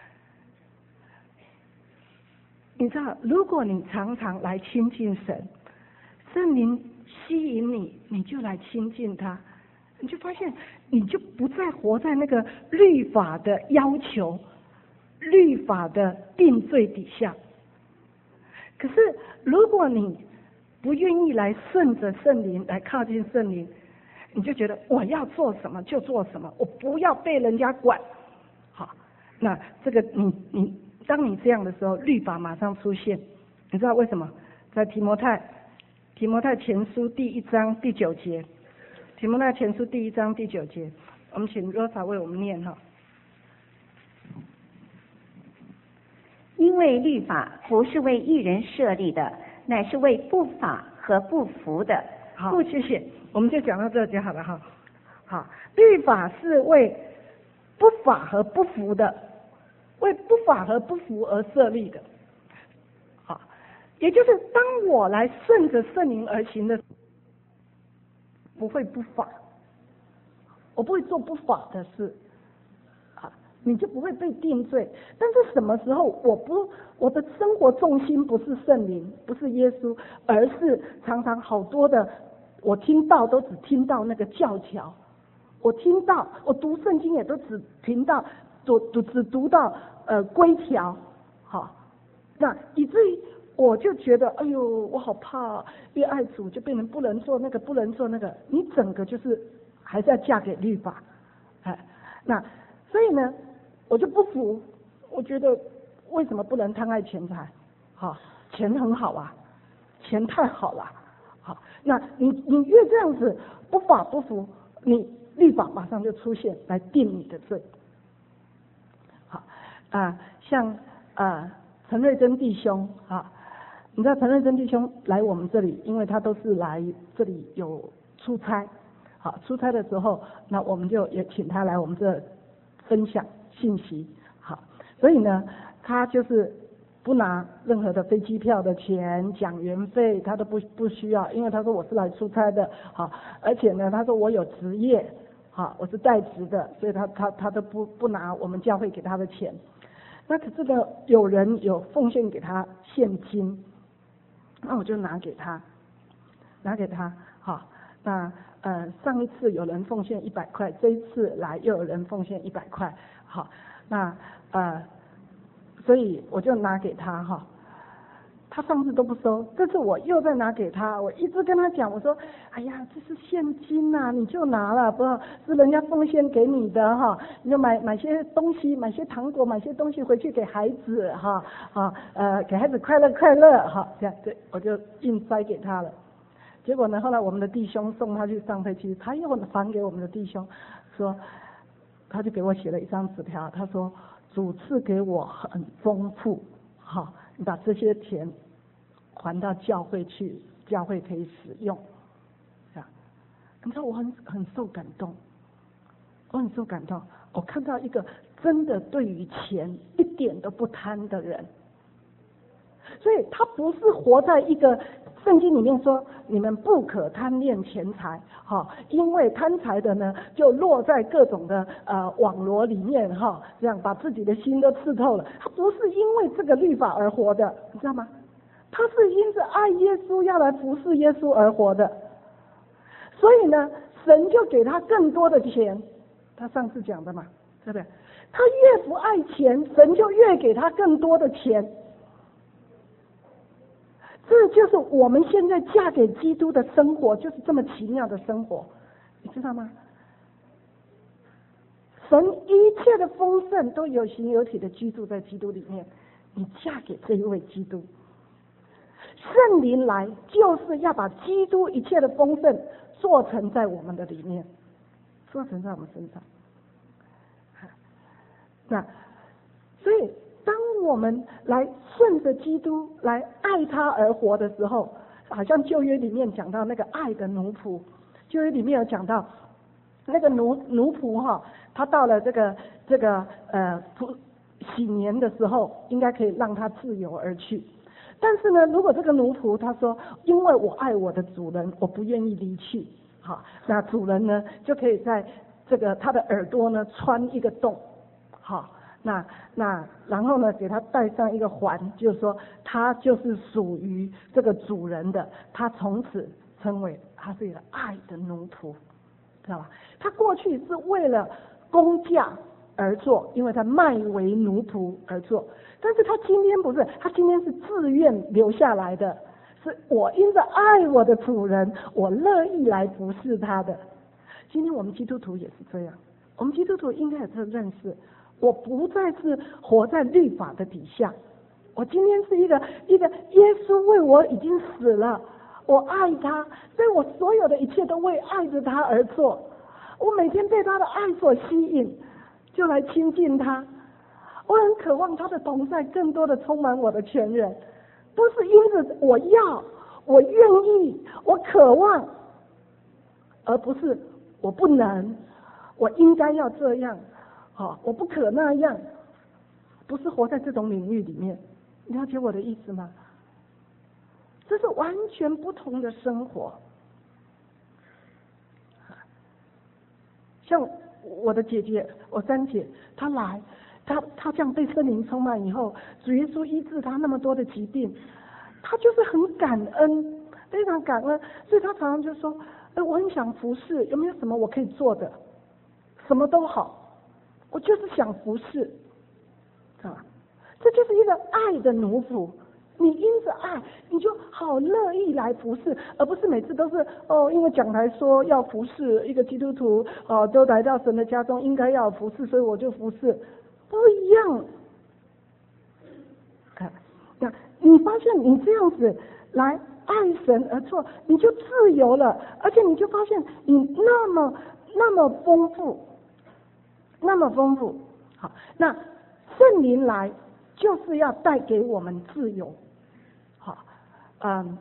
你知道，如果你常常来亲近神，圣灵吸引你，你就来亲近他，你就发现你就不再活在那个律法的要求、律法的定罪底下。可是如果你不愿意来顺着圣灵来靠近圣灵，你就觉得我要做什么就做什么，我不要被人家管。好，那这个你你当你这样的时候，律法马上出现。你知道为什么？在提摩太提摩太前书第一章第九节，提摩太前书第一章第九节，我们请 Rosa 为我们念哈。 因为律法不是为义人设立的，乃是为不法和不服的。 好，谢谢，我们就讲到这就好了哈。好，律法是为不法和不服的，为不法和不服而设立的。好，也就是当我来顺着圣灵而行的，不会不法，我不会做不法的事。你就不会被定罪。但是什么时候我不我的生活重心不是圣灵，不是耶稣，而是常常好多的我听到都只听到那个教条，我听到我读圣经也都只听到读读只读到呃规条，好，那以至于我就觉得哎呦我好怕，越爱主就变成不能做那个不能做那个，你整个就是还是要嫁给律法，哎，那所以呢。我就不服，我觉得为什么不能贪爱钱财？好，钱很好啊，钱太好了。好，那你你越这样子不法不服，你律法马上就出现来定你的罪。好啊、呃，像啊陈瑞珍弟兄啊，你知道陈瑞珍弟兄来我们这里，因为他都是来这里有出差，好出差的时候，那我们就也请他来我们这分享信息。好，所以呢，他就是不拿任何的飞机票的钱、讲员费，他都不不需要，因为他说我是来出差的，好，而且呢，他说我有职业，好，我是代职的，所以他他他都不不拿我们教会给他的钱。那可是呢，有人有奉献给他现金，那我就拿给他，拿给他，好，那呃上一次有人奉献一百块，这一次来又有人奉献一百块。好，那呃，所以我就拿给他哈，他上次都不收，这次我又再拿给他，我一直跟他讲，我说，哎呀，这是现金呐、啊，你就拿了，不是人家奉献给你的哈，你就买买些东西，买些糖果，买些东西回去给孩子哈，啊呃，给孩子快乐快乐哈，这样对，我就硬塞给他了。结果呢，后来我们的弟兄送他去上飞机，他又还给我们的弟兄说。他就给我写了一张纸条，他说主赐给我很丰富，好，你把这些钱还到教会去，教会可以使用，这样，你知道我很很受感动，我很受感动，我看到一个真的对于钱一点都不贪的人，所以他不是活在一个圣经里面说你们不可贪恋钱财，哈，因为贪财的呢就落在各种的呃网罗里面哈，这样把自己的心都刺透了。他不是因为这个律法而活的，你知道吗？他是因着爱耶稣要来服侍耶稣而活的。所以呢，神就给他更多的钱，他上次讲的嘛，对不对？他越不爱钱，神就越给他更多的钱。这就是我们现在嫁给基督的生活，就是这么奇妙的生活，你知道吗？神一切的丰盛都有形有体的居住在基督里面，你嫁给这一位基督，圣灵来就是要把基督一切的丰盛做成在我们的里面，做成在我们身上。那所以当我们来顺着基督来爱他而活的时候，好像旧约里面讲到那个爱的奴仆，旧约里面有讲到那个奴奴仆哈， 他到了这个这个呃洗年的时候，应该可以让他自由而去。但是呢，如果这个奴仆他说，因为我爱我的主人，我不愿意离去，好，那主人呢就可以在这个他的耳朵呢穿一个洞，好，那那然后呢给他戴上一个环，就是说他就是属于这个主人的，他从此称为他是一个爱的奴仆，知道吧？他过去是为了工价而做，因为他卖为奴仆而做。但是他今天不是，他今天是自愿留下来的，是我因着爱我的主人，我乐意来服侍他的。今天我们基督徒也是这样，我们基督徒应该有这个认识，我不再是活在律法的底下，我今天是一个一个耶稣为我已经死了，我爱他，所以我所有的一切都为爱着他而做，我每天被他的爱所吸引，就来亲近他。我很渴望他的同在更多的充满我的全人，都是因着我要，我愿意，我渴望，而不是我不能，我应该要这样，好，我不可那样，不是活在这种领域里面，你了解我的意思吗？这是完全不同的生活。像我的姐姐，我三姐，她来。他他这样被圣灵充满以后，主耶稣医治他那么多的疾病，他就是很感恩，非常感恩，所以他常常就说：“哎，我很想服侍，有没有什么我可以做的？什么都好，我就是想服侍，啊，这就是一个爱的奴仆。你因着爱，你就好乐意来服侍，而不是每次都是哦，因为讲台说要服侍一个基督徒，哦，都来到神的家中，应该要服侍，所以我就服侍。”不一样，看，那你发现你这样子来爱神而做，你就自由了，而且你就发现你那么那么丰富，那么丰富。好，那圣灵来就是要带给我们自由。好，嗯，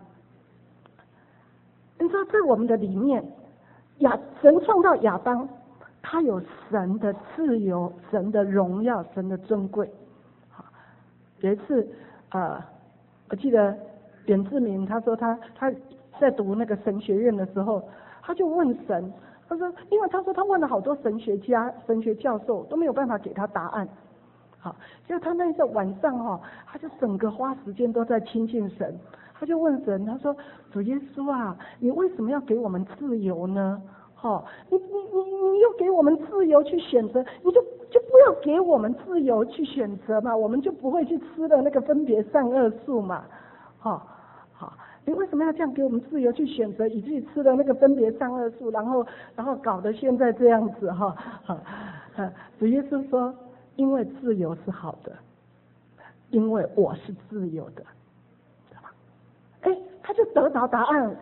你知道在我们的里面，亚神创造亚当。他有神的自由，神的荣耀，神的尊贵。好，有一次，呃，我记得袁志明他说他他在读那个神学院的时候，他就问神，他说，因为他说他问了好多神学家、神学教授都没有办法给他答案。好，就他那时候晚上哈、哦，他就整个花时间都在亲近神，他就问神，他说：“主耶稣啊，你为什么要给我们自由呢？”哦，你你你你又给我们自由去选择，你就就不要给我们自由去选择嘛，我们就不会去吃的那个分别善恶树嘛，好、哦，好，你为什么要这样给我们自由去选择，以至于吃了那个分别善恶树，然后然后搞得现在这样子哈，哈、哦，主耶稣说，因为自由是好的，因为我是自由的，知道吧？哎，他就得到答案。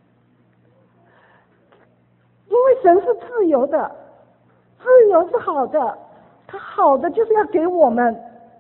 因为神是自由的，自由是好的，他好的就是要给我们，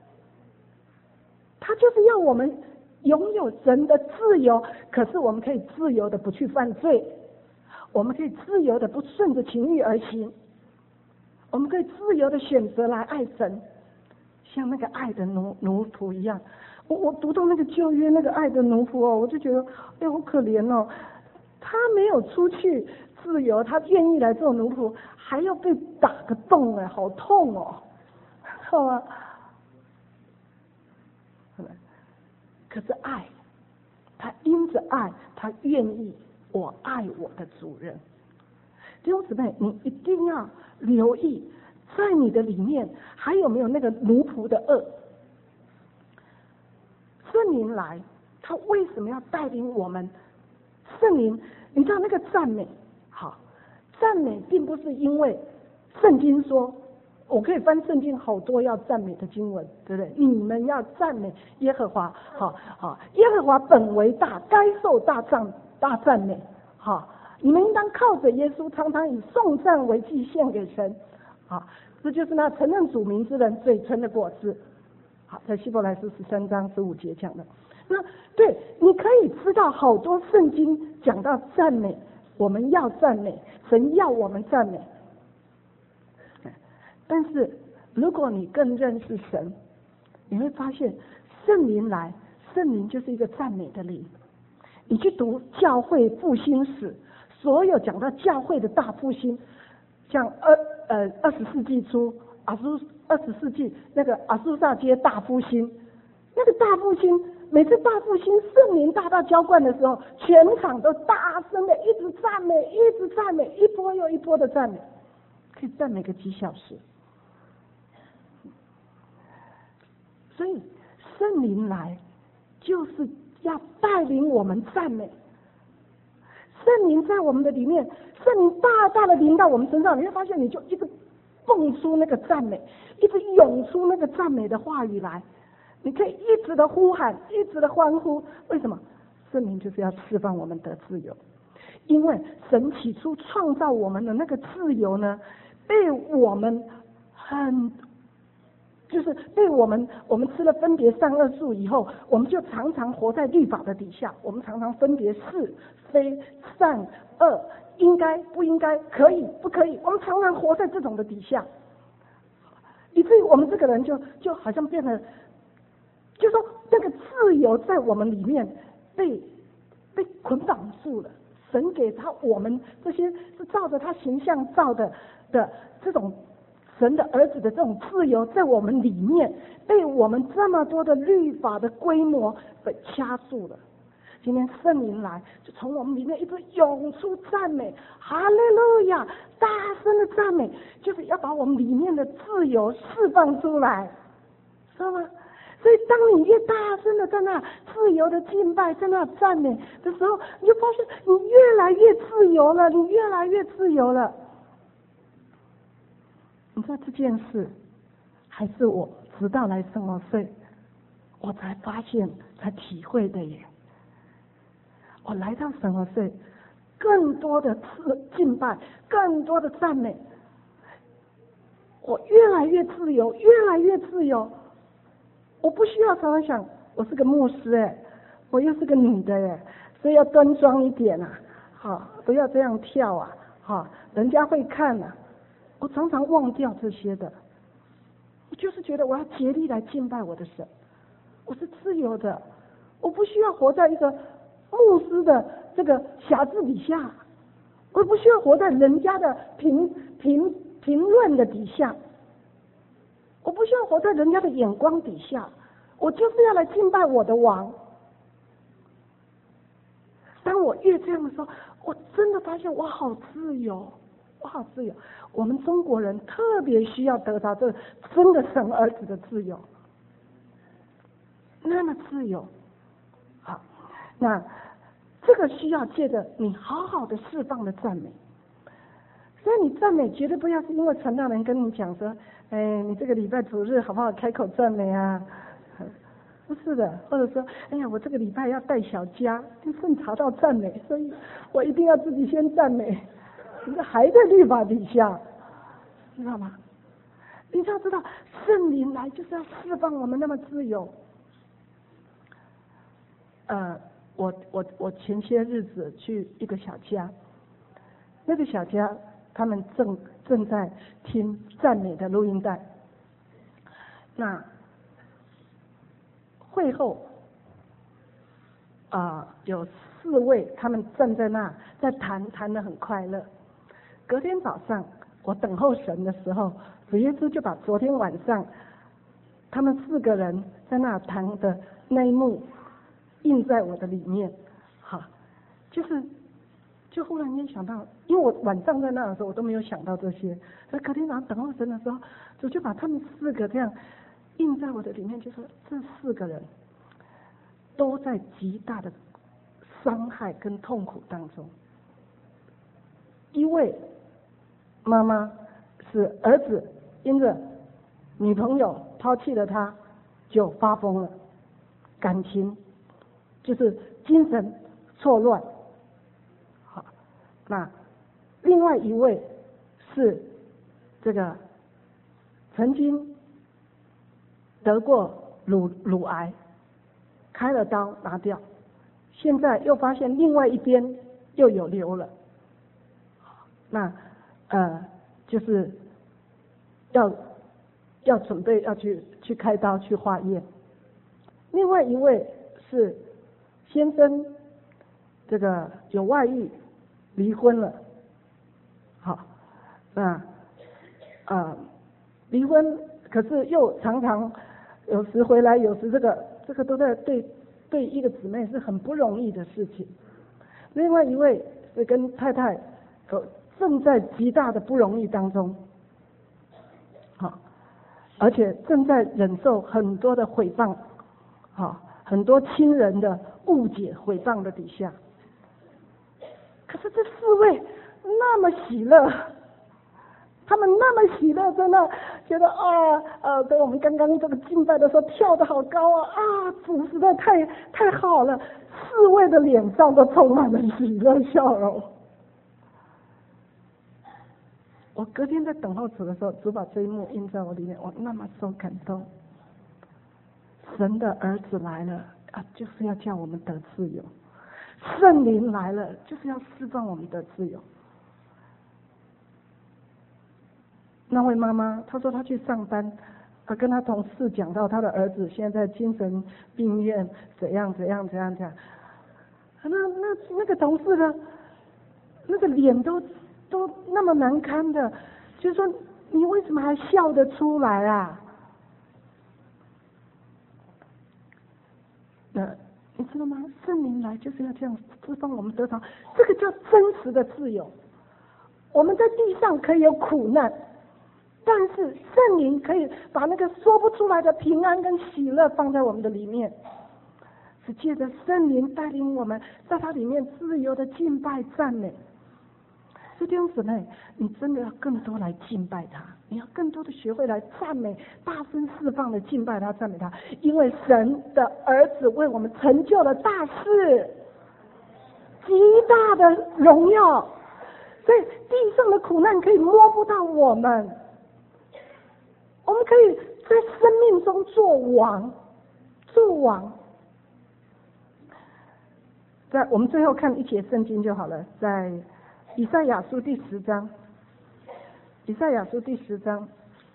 他就是要我们拥有神的自由，可是我们可以自由的不去犯罪，我们可以自由的不顺着情欲而行，我们可以自由的选择来爱神，像那个爱的奴奴仆一样。我我读到那个旧约那个爱的奴仆哦，我就觉得哎好可怜哦，他没有出去自由，他愿意来做奴仆，还要被打个洞哎，好痛哦，好吗？可是爱，他因着爱，他愿意，我爱我的主人。弟兄姊妹，你一定要留意，在你的里面还有没有那个奴仆的恶？圣灵来，他为什么要带领我们？圣灵，你知道那个赞美，好，赞美并不是因为圣经说，我可以翻圣经好多要赞美的经文，对不对？你们要赞美耶和华，好好，耶和华本为大，该受大赞大赞美，好，你们应当靠着耶稣，常常以颂赞为祭献给神，好，这就是那承认主名之人嘴唇的果子。好，在希伯来书十三章十五节讲的。那对，你可以知道好多圣经讲到赞美，我们要赞美，神要我们赞美。 但是如果你更认识神，你会发现圣灵来，圣灵就是一个赞美的灵。你去读教会复兴史，所有讲到教会的大复兴，像二呃二十世纪初阿苏二十世纪那个阿苏萨街大复兴，那个大复兴，每次大复兴圣灵大大浇灌的时候，全场都大声的一直赞美，一直赞美，一波又一波的赞美，可以赞美个几小时。所以圣灵来就是要带领我们赞美。圣灵在我们的里面，圣灵大大的临到我们身上，你会发现你就一直蹦出那个赞美，一直涌出那个赞美的话语来，你可以一直的呼喊，一直的欢呼。为什么？圣灵就是要释放我们得自由。因为神起初创造我们的那个自由呢，被我们很就是被我们我们吃了分别善恶树以后，我们就常常活在律法的底下，我们常常分别是非善恶，应该不应该，可以不可以，我们常常活在这种的底下，以至于我们这个人就就好像变得，就说那个自由在我们里面被被捆绑住了。神给他我们这些是照着他形象造的的这种神的儿子的这种自由，在我们里面被我们这么多的律法的规模被掐住了。今天圣灵来，就从我们里面一直涌出赞美，哈利路亚，大声的赞美，就是要把我们里面的自由释放出来，知道吗？所以当你越大声的在那自由的敬拜，在那赞美的时候，你就发现你越来越自由了，你越来越自由了。你知道这件事还是我直到来圣何塞我才发现才体会的耶。我来到圣何塞，更多的敬拜，更多的赞美，我越来越自由，越来越自由。我不需要常常想我是个牧师哎，我又是个女的哎，所以要端庄一点啊，好，不要这样跳啊，好，人家会看啊。我常常忘掉这些的，我就是觉得我要竭力来敬拜我的神，我是自由的，我不需要活在一个牧师的这个辖制底下，我不需要活在人家的评评评论的底下，我不需要活在人家的眼光底下，我就是要来敬拜我的王。当我越这样的时候，我真的发现我好自由，我好自由。我们中国人特别需要得到这真的神儿子的自由，那么自由。好，那这个需要借着你好好的释放的赞美。所以你赞美绝对不要是因为传道人跟你讲说，哎，你这个礼拜主日好不好开口赞美啊？不是的，或者说，哎呀，我这个礼拜要带小家，顺查到赞美，所以我一定要自己先赞美。你还在律法底下，知道吗？你要知道，圣灵来就是要释放我们那么自由。呃，我我我前些日子去一个小家，那个小家他们正正在听赞美的录音带。那会后啊、呃，有四位他们站在那，在谈谈得很快乐。隔天早上我等候神的时候，主耶稣就把昨天晚上他们四个人在那谈的那一幕印在我的里面。好，就是就忽然间想到，因为我晚上在那的时候我都没有想到这些，所以隔天早上等候神的时候，主就把他们四个这样印在我的里面，就说这四个人都在极大的伤害跟痛苦当中。一位妈妈是儿子因着女朋友抛弃了他就发疯了，感情就是精神错乱。好，那另外一位是这个曾经得过乳乳癌，开了刀拿掉，现在又发现另外一边又有瘤了。那呃，就是要要准备要去去开刀去化验。另外一位是先生这个有外遇，离婚了，好，那呃离婚，可是又常常有时回来，有时这个这个都在对对一个姊妹是很不容易的事情。另外一位是跟太太呃正在极大的不容易当中，好，而且正在忍受很多的诽谤，好，很多亲人的误解诽谤的底下。可是这四位那么喜乐，他们那么喜乐，真的觉得啊呃，跟我们刚刚这个敬拜的时候跳得好高啊啊，主实在太太好了，四位的脸上都充满了喜乐笑容。我隔天在等候主的时候，主把这一幕印在我里面，我那么受感动。神的儿子来了啊，就是要叫我们得自由。圣灵来了，就是要释放我们的自由。那位妈妈，她说她去上班，她跟她同事讲到她的儿子现在在精神病院，怎样怎样怎样怎样。那那那个同事呢，那个脸都都那么难堪的，就是说你为什么还笑得出来啊？那你知道吗？圣灵来就是要这样释放我们得着，这个叫真实的自由。我们在地上可以有苦难，但是圣灵可以把那个说不出来的平安跟喜乐放在我们的里面，是借着圣灵带领我们在它里面自由的敬拜赞美。所以弟兄姊妹，你真的要更多来敬拜他，你要更多的学会来赞美，大声释放的敬拜他赞美他，因为神的儿子为我们成就了大事，极大的荣耀，所以地上的苦难可以摸不到我们，我们可以在生命中做王做王。在我们最后看一节圣经就好了，在以赛亚书第十章，以赛亚书第十章，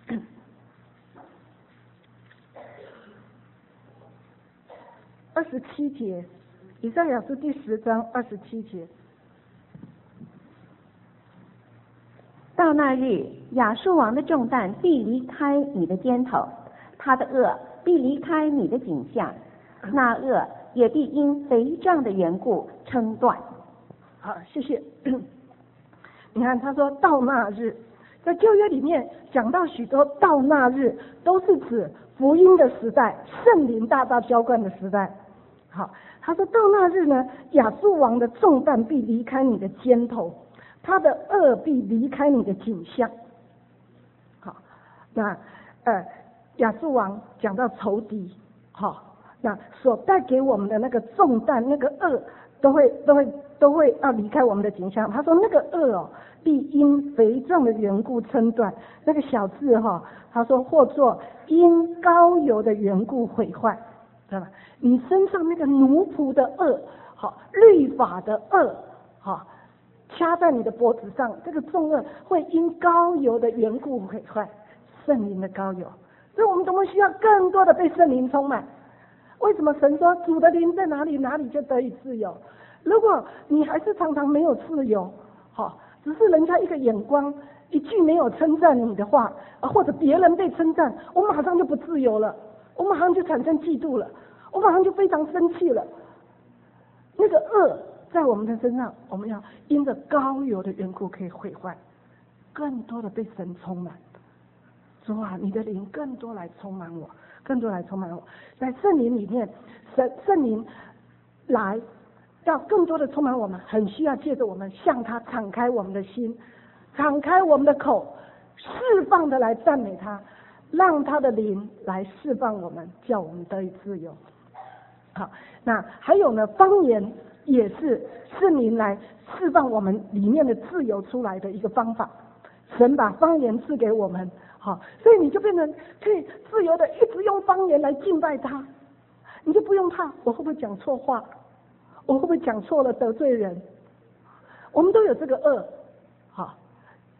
二十七节，以赛亚书第十章二十七节。 到那日，亚述王的重担必离开你的肩头，他的恶必离开你的颈项，那恶也必因肥壮的缘故撑断。 好，谢谢。你看他说到那日，在旧约里面讲到许多到那日，都是指福音的时代，圣灵大大浇灌的时代。好，他说到那日呢，亚述王的重担必离开你的肩头，他的恶必离开你的颈项。好，那呃亚述王讲到仇敌，好，那所带给我们的那个重担，那个恶都会都会都会要离开我们的颈项。他说那个恶哦，必因肥壮的缘故撑断。那个小字哈、哦，他说或作因膏油的缘故毁坏，知道吧？你身上那个奴仆的恶，好，律法的恶，好，掐在你的脖子上，这个重恶会因膏油的缘故毁坏。圣灵的膏油，所以我们多么需要更多的被圣灵充满。为什么神说主的灵在哪里，哪里就得以自由？如果你还是常常没有自由，好，只是人家一个眼光，一句没有称赞你的话，啊，或者别人被称赞，我马上就不自由了，我马上就产生嫉妒了，我马上就非常生气了。那个恶在我们的身上，我们要因着膏油的缘故可以毁坏，更多的被神充满。主啊，你的灵更多来充满我，更多来充满我。在圣灵里面，神圣灵来要更多的充满我们，很需要借着我们向他敞开我们的心，敞开我们的口，释放的来赞美他，让他的灵来释放我们，叫我们得以自由。好，那还有呢，方言也是圣灵来释放我们里面的自由出来的一个方法。神把方言赐给我们，好，所以你就变成可以自由的一直用方言来敬拜他，你就不用怕我会不会讲错话，我会不会讲错了得罪人。我们都有这个恶，好，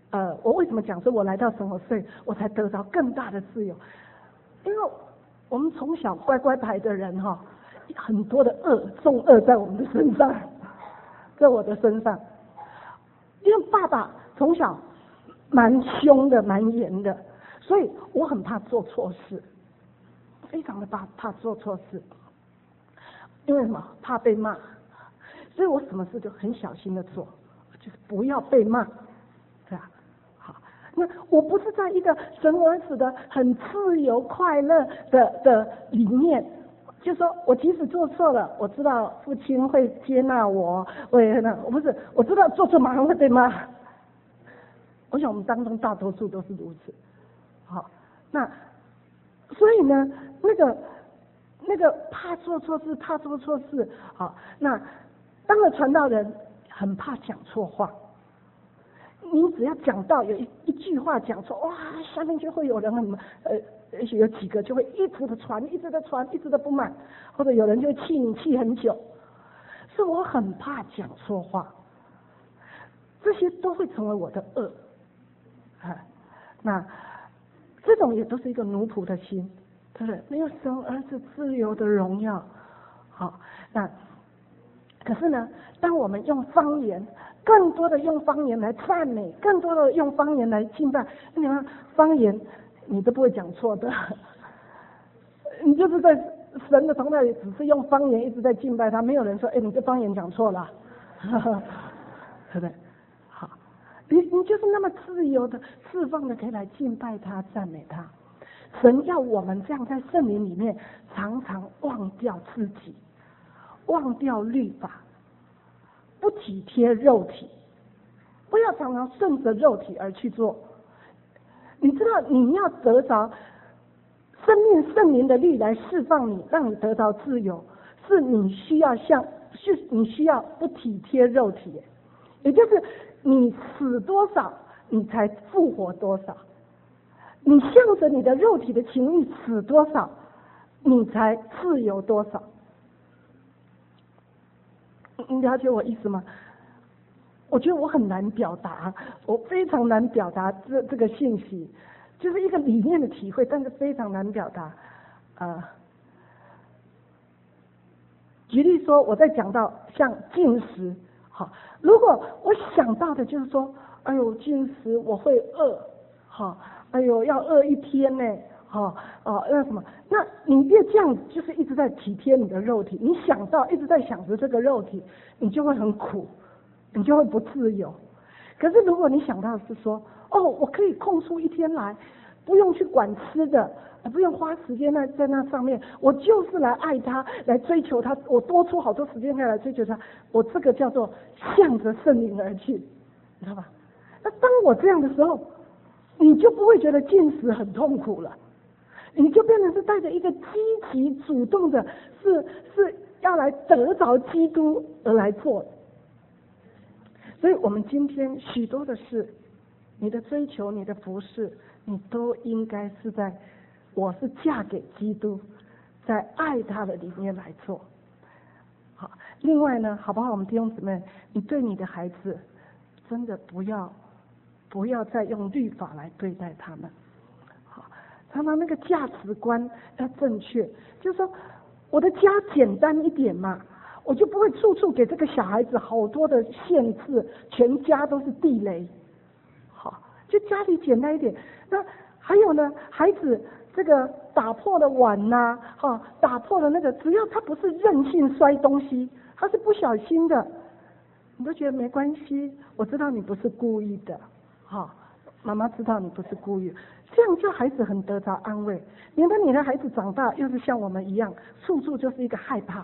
呃，我为什么讲说我来到神活会，我才得到更大的自由？因为我们从小乖乖牌的人哈，很多的恶重恶在我们的身上，在我的身上。因为爸爸从小蛮凶的，蛮严的，所以我很怕做错事，非常的怕怕做错事。因为什么？怕被骂，所以我什么事就很小心的做，就是不要被骂，对吧？好，那我不是在一个神儿子的很自由快乐的的里面，就说我即使做错了，我知道父亲会接纳我，会那我不是，我知道做错马上会被骂。我想我们当中大多数都是如此。好，那所以呢，那个。那个怕做错事，怕做错事，好，那当了传道人，很怕讲错话。你只要讲到有一一句话讲错，哇，下面就会有人很呃，也许有几个就会一直的传，一直的传，一直的不满，或者有人就气你气很久。是我很怕讲错话，这些都会成为我的恶。啊，那这种也都是一个奴仆的心。对不对？没有神儿子自由的荣耀。好，那可是呢，当我们用方言，更多的用方言来赞美，更多的用方言来敬拜，你看方言你都不会讲错的，你就是在神的同在里，只是用方言一直在敬拜他，没有人说，哎，你这方言讲错了，对不对？好，你你就是那么自由的、释放的，可以来敬拜他、赞美他。神要我们这样在圣灵里面常常忘掉自己，忘掉律法，不体贴肉体，不要常常顺着肉体而去做。你知道你要得着生命圣灵的力来释放你，让你得到自由，是你需要像是你需要不体贴肉体，也就是你死多少你才复活多少，你向着你的肉体的情欲死多少，你才自由多少。你了解我意思吗？我觉得我很难表达，我非常难表达这这个信息，就是一个理念的体会，但是非常难表达。呃，举例说，我在讲到像进食，好，如果我想到的就是说，哎呦，进食我会饿，好。哎呦，要饿一天呢，好哦，那什么？那你别这样，就是一直在体贴你的肉体。你想到一直在想着这个肉体，你就会很苦，你就会不自由。可是如果你想到的是说，哦，我可以空出一天来，不用去管吃的，不用花时间在在那上面，我就是来爱他，来追求他，我多出好多时间来追求他。我这个叫做向着圣灵而去，你知道吧？那当我这样的时候，你就不会觉得进食很痛苦了，你就变成是带着一个积极主动的，是是要来得着基督而来做的。所以我们今天许多的事，你的追求、你的服事，你都应该是在我是嫁给基督，在爱他的里面来做。好，另外呢，好不好？我们弟兄姊妹，你对你的孩子真的不要。不要再用律法来对待他们，好，常常那个价值观要正确，就是说我的家简单一点嘛，我就不会处处给这个小孩子好多的限制，全家都是地雷，好，就家里简单一点。那还有呢，孩子这个打破了碗呐、啊，哈，打破了那个，只要他不是任性摔东西，他是不小心的，你都觉得没关系，我知道你不是故意的。好，妈妈知道你不是故意，这样叫孩子很得着安慰，免得你的孩子长大又是像我们一样，处处就是一个害怕，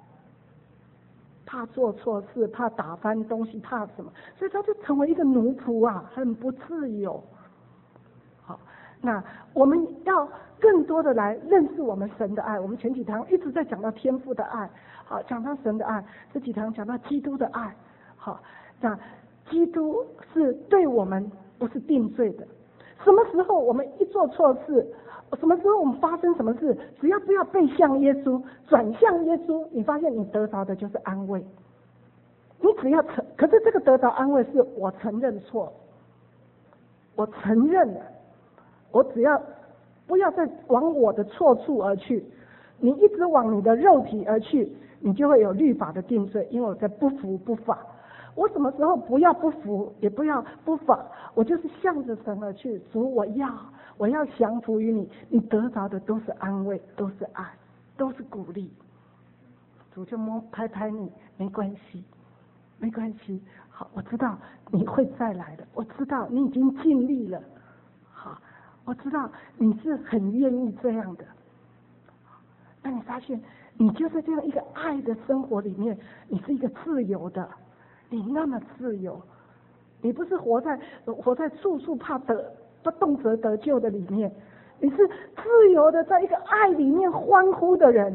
怕做错事，怕打翻东西，怕什么，所以他就成为一个奴仆啊，很不自由。好，那我们要更多的来认识我们神的爱。我们前几堂一直在讲到天父的爱，好，讲到神的爱，这几堂讲到基督的爱，好，那。基督是对我们不是定罪的，什么时候我们一做错事，什么时候我们发生什么事，只要不要背向耶稣，转向耶稣，你发现你得着的就是安慰。你只要承，可是这个得着安慰是我承认错， 我承认了，我只要不要再往我的错处而去，你一直往你的肉体而去，你就会有律法的定罪，因为我在不服不法。我什么时候不要不服，也不要不法，我就是向着神而去。主，我要我要降服于你，你得着的都是安慰，都是爱，都是鼓励。主就摸拍拍你，没关系，没关系。好，我知道你会再来的，我知道你已经尽力了。好，我知道你是很愿意这样的。那你发现，你就在这样一个爱的生活里面，你是一个自由的。你那么自由，你不是活在活在处处怕得不动辄得救的里面，你是自由的，在一个爱里面欢呼的人。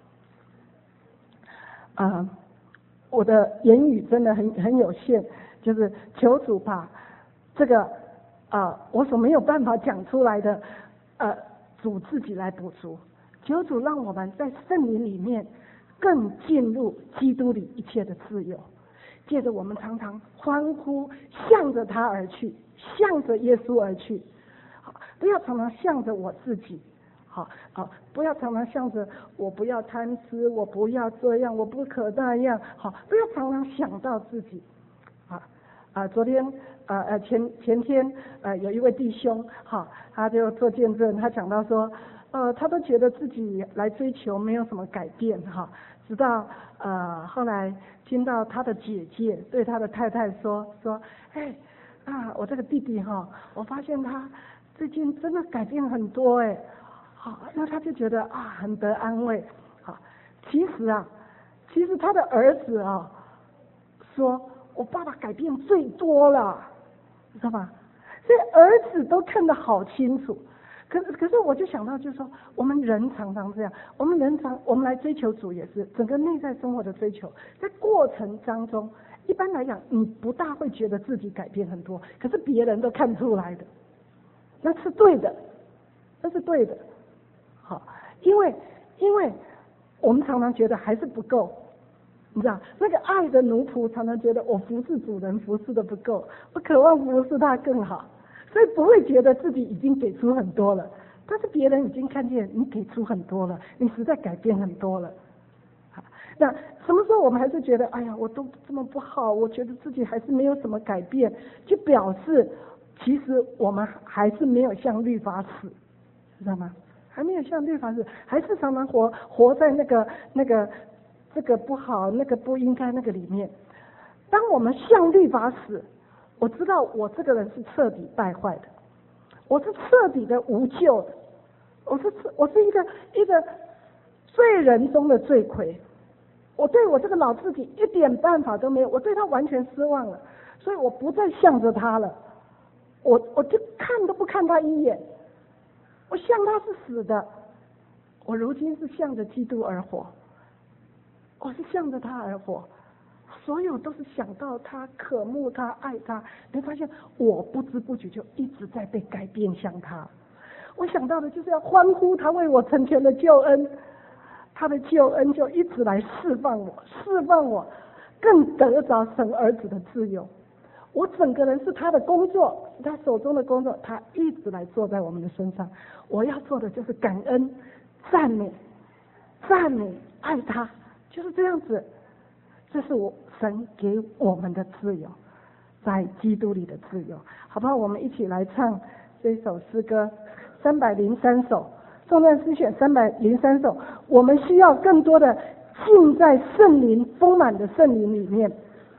啊、呃，我的言语真的很很有限，就是求主把这个啊、呃、我所没有办法讲出来的，呃，主自己来补足。求主让我们在圣灵里面更进入基督里一切的自由。借着我们常常欢呼，向着他而去，向着耶稣而去。好，不要常常向着我自己。好，好，不要常常向着我不要贪吃，我不要这样，我不可那样。好，不要常常想到自己。啊啊，昨天呃呃前前天呃有一位弟兄，好，他就做见证，他讲到说，呃，他都觉得自己来追求没有什么改变哈，直到呃后来听到他的姐姐对他的太太说说，哎啊，我这个弟弟哈，我发现他最近真的改变很多哎，好，那他就觉得啊很得安慰。好，其实啊，其实他的儿子啊说，我爸爸改变最多了，知道吧？所以儿子都看得好清楚。可是，可是我就想到，就是说，我们人常常这样，我们人常，我们来追求主也是整个内在生活的追求，在过程当中，一般来讲，你不大会觉得自己改变很多，可是别人都看出来的，那是对的，那是对的，好，因为因为我们常常觉得还是不够，你知道，那个爱的奴仆常常觉得我服侍主人服侍的不够，我渴望服侍他更好。所以不会觉得自己已经给出很多了，但是别人已经看见你给出很多了，你实在改变很多了。那什么时候我们还是觉得，哎呀，我都这么不好，我觉得自己还是没有什么改变，就表示其实我们还是没有向律法死，知道吗？还没有向律法死，还是常常活活在那个那个这个不好，那个不应该那个里面。当我们向律法死，我知道我这个人是彻底败坏的，我是彻底的无救的，我是我是一个一个罪人中的罪魁，我对我这个老自己一点办法都没有，我对他完全失望了，所以我不再向着他了，我我就看都不看他一眼，我向他是死的，我如今是向着基督而活，我是向着他而活。所有都是想到他，渴慕他，爱他。你会发现，我不知不觉就一直在被改变向他。我想到的就是要欢呼他为我成全的救恩，他的救恩就一直来释放我，释放我，更得着神儿子的自由。我整个人是他的工作，是他手中的工作，他一直来做在我们的身上。我要做的就是感恩、赞美、赞美、爱他，就是这样子。这是我神给我们的自由，在基督里的自由，好不好？我们一起来唱这首诗歌三百零三首，颂赞诗选三百零三首。我们需要更多的浸在圣灵丰满的圣灵里面，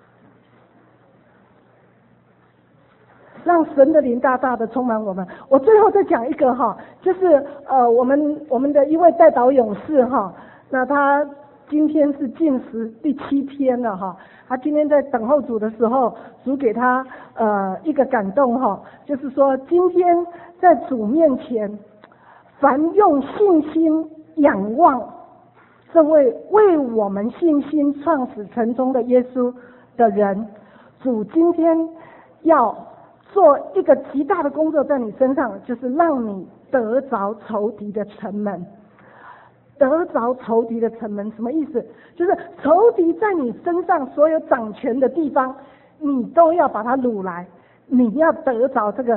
让神的灵大大的充满我们。我最后再讲一个哈，就是呃，我们我们的一位代祷勇士哈，那他今天是禁食第七天了哈，他今天在等候主的时候，主给他呃一个感动哈，就是说今天在主面前，凡用信心仰望这位为我们信心创始成终的耶稣的人，主今天要做一个极大的工作在你身上，就是让你得着仇敌的城门。得着仇敌的城门什么意思？就是仇敌在你身上所有掌权的地方，你都要把它掳来，你要得着这个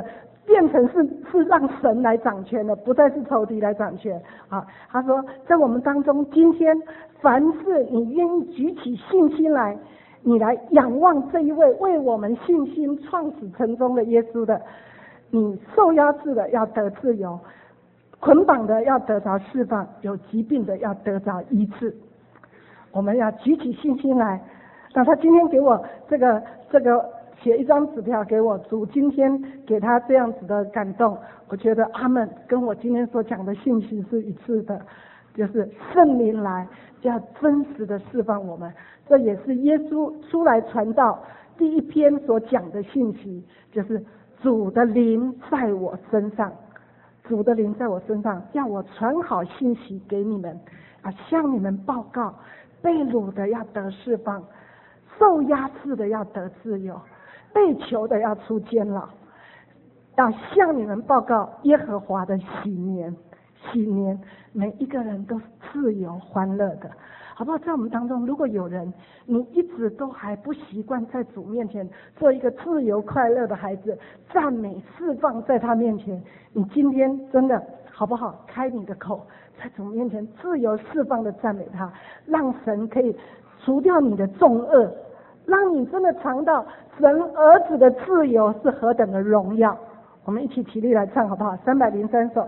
变成是是让神来掌权了，不再是仇敌来掌权啊。他说，在我们当中，今天凡是你愿意举起信心来，你来仰望这一位为我们信心创始成终的耶稣的，你受压制的要得自由，捆绑的要得着释放，有疾病的要得着医治。我们要举起信心来。那他今天给我这个这个写一张纸条给我，主今天给他这样子的感动，我觉得阿们跟我今天所讲的信息是一致的，就是圣灵来要真实的释放我们。这也是耶稣出来传道第一篇所讲的信息，就是主的灵在我身上，主的灵在我身上，要我传好信息给你们啊，向你们报告，被掳的要得释放，受压制的要得自由，被囚的要出监牢，要向你们报告耶和华的喜年。喜年，每一个人都是自由欢乐的，好不好？在我们当中，如果有人你一直都还不习惯在主面前做一个自由快乐的孩子，赞美释放在他面前，你今天真的好不好？开你的口，在主面前自由释放的赞美他，让神可以除掉你的重恶，让你真的尝到神儿子的自由是何等的荣耀。我们一起起立来唱好不好？三百零三首。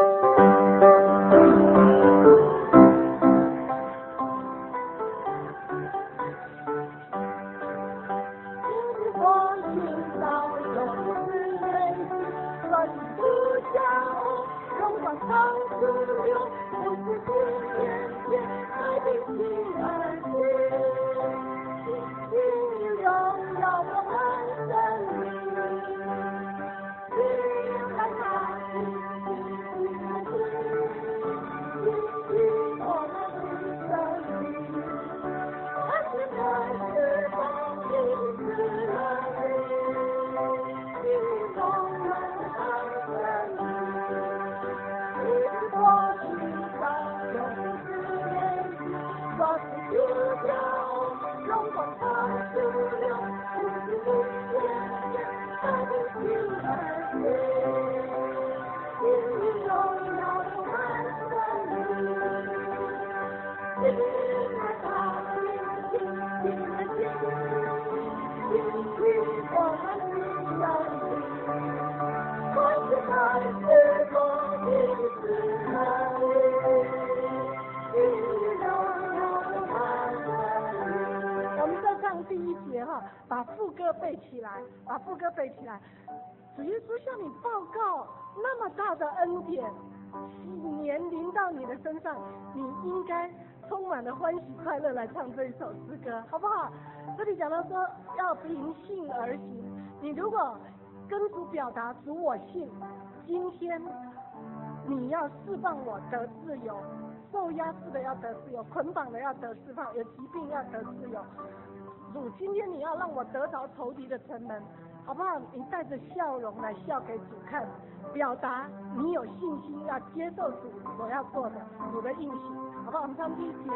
把副歌背起来，把副歌背起来。主耶稣向你报告那么大的恩典，喜年临到你的身上，你应该充满了欢喜快乐来唱这一首诗歌，好不好？这里讲到说要凭信而行，你如果跟主表达主我信，今天你要释放我得自由，受压制的要得自由，捆绑的要得释放，有疾病要得自由。主，今天你要让我得着仇敌的城门，好不好？你带着笑容来笑给主看，表达你有信心要接受主所要做的，主的应许，好不好？我们唱第一节。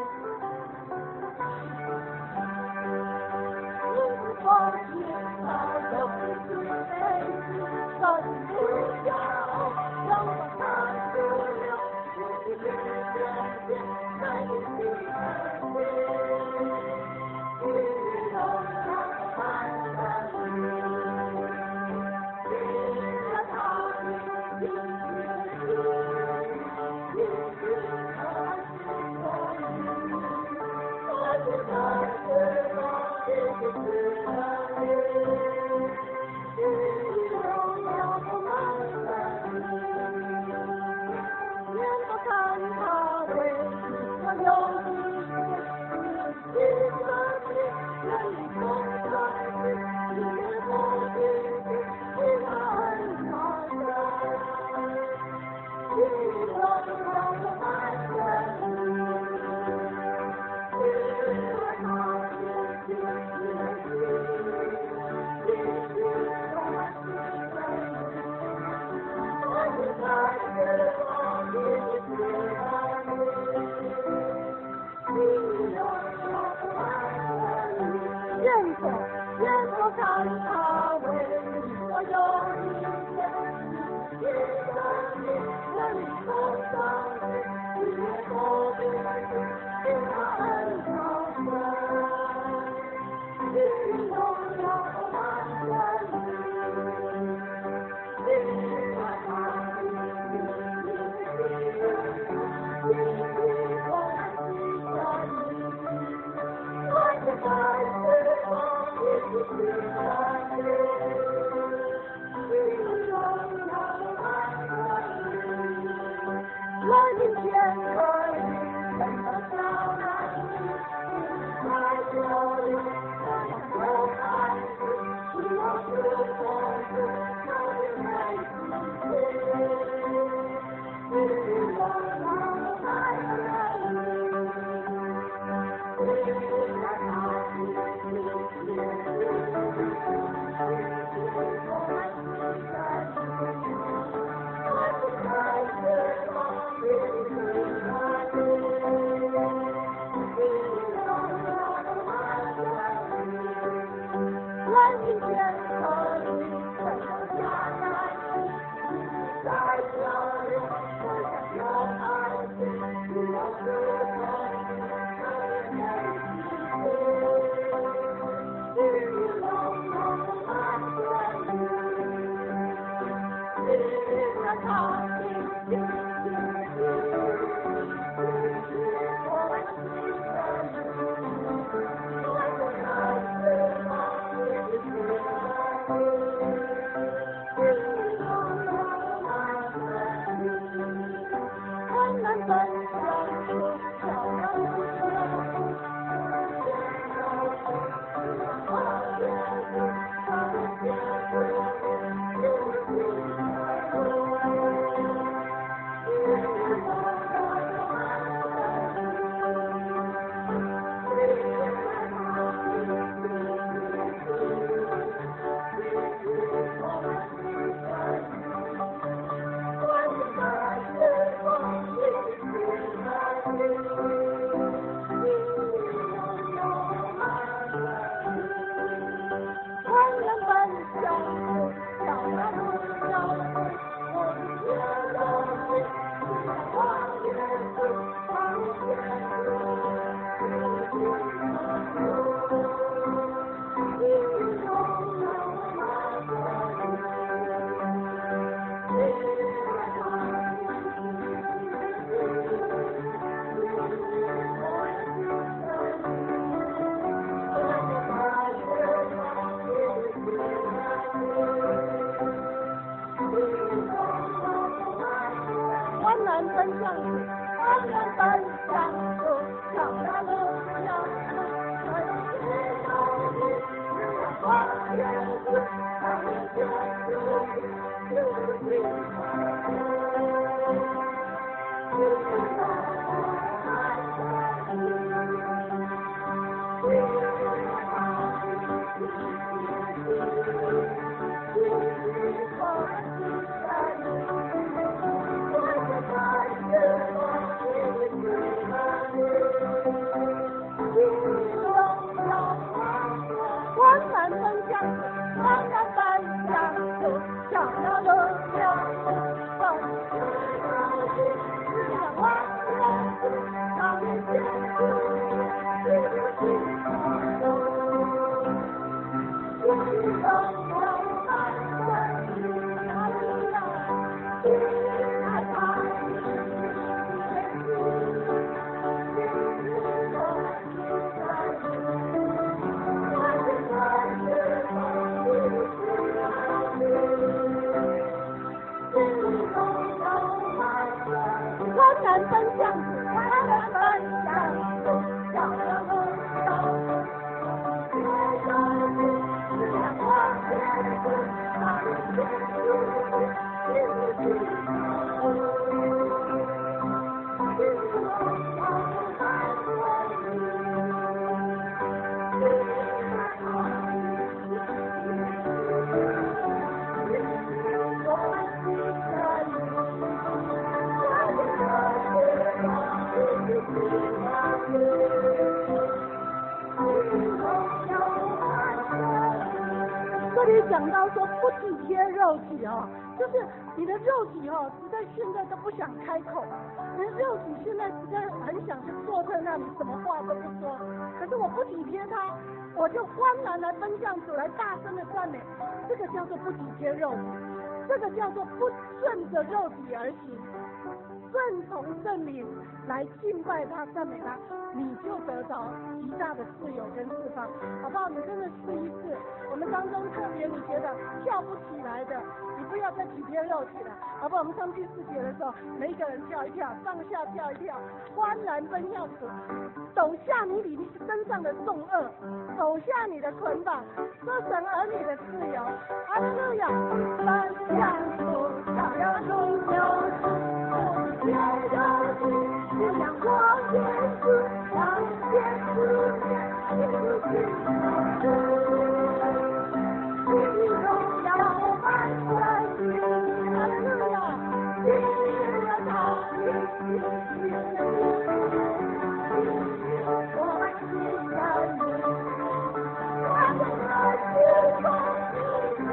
这里讲到说，不止贴肉体哦， 就是你的肉体哈、哦，实在现在都不想开口，你的肉体现在实在很想就坐在那里，什么话都不说。可是我不体贴他，我就欢然来奔向主，来大声的赞美。这个叫做不体贴肉体，这个叫做不顺着肉体而行。顺从圣灵来敬拜他、赞美他，你就得到极大的自由跟释放，好不好？你真的试一试。我们当中特别你觉得跳不起来的，你不要再体贴肉体了，好不好？我们上第四节的时候，每一个人跳一跳，上下跳一跳，欢然奔向主，抖下你里面身上的重恶，抖下你的捆绑，做神儿女的自由。哈利路亚！奔向主，想要主就是天肉体，我想过天主，让天主面，天主去你荣耀满身体，哈利路亚！你的道理，你的我们是人民，我们是公民，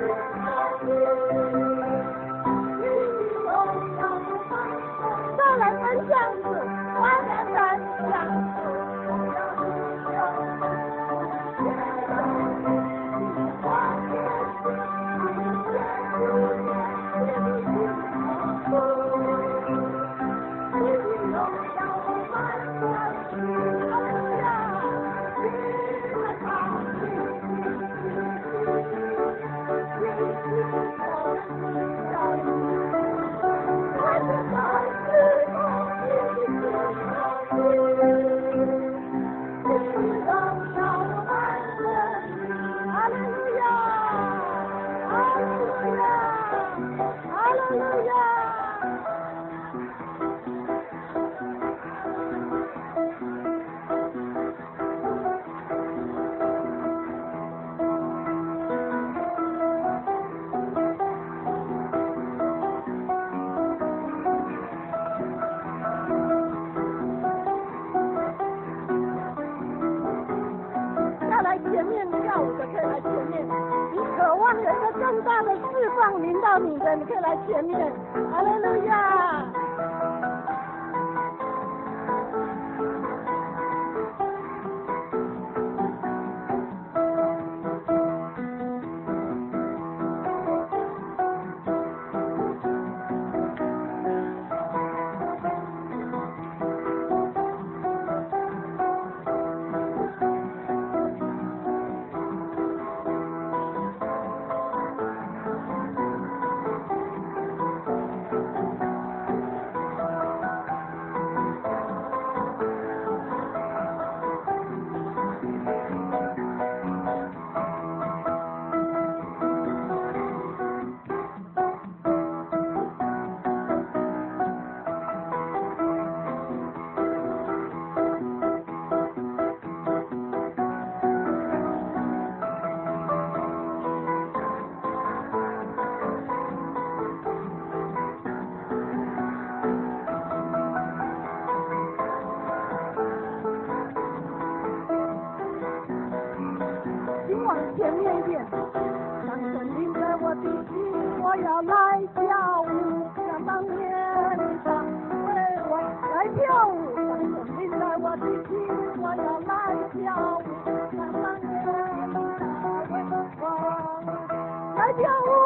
你荣耀满身体。再来分享子，欢然分享子。临到你的，你可以来前面，哈利路亚！前面一点，当神临在我的心，我要来跳舞，像当年上为我来跳舞。当神临在我的心，我要来跳舞，像当年上为我来跳舞。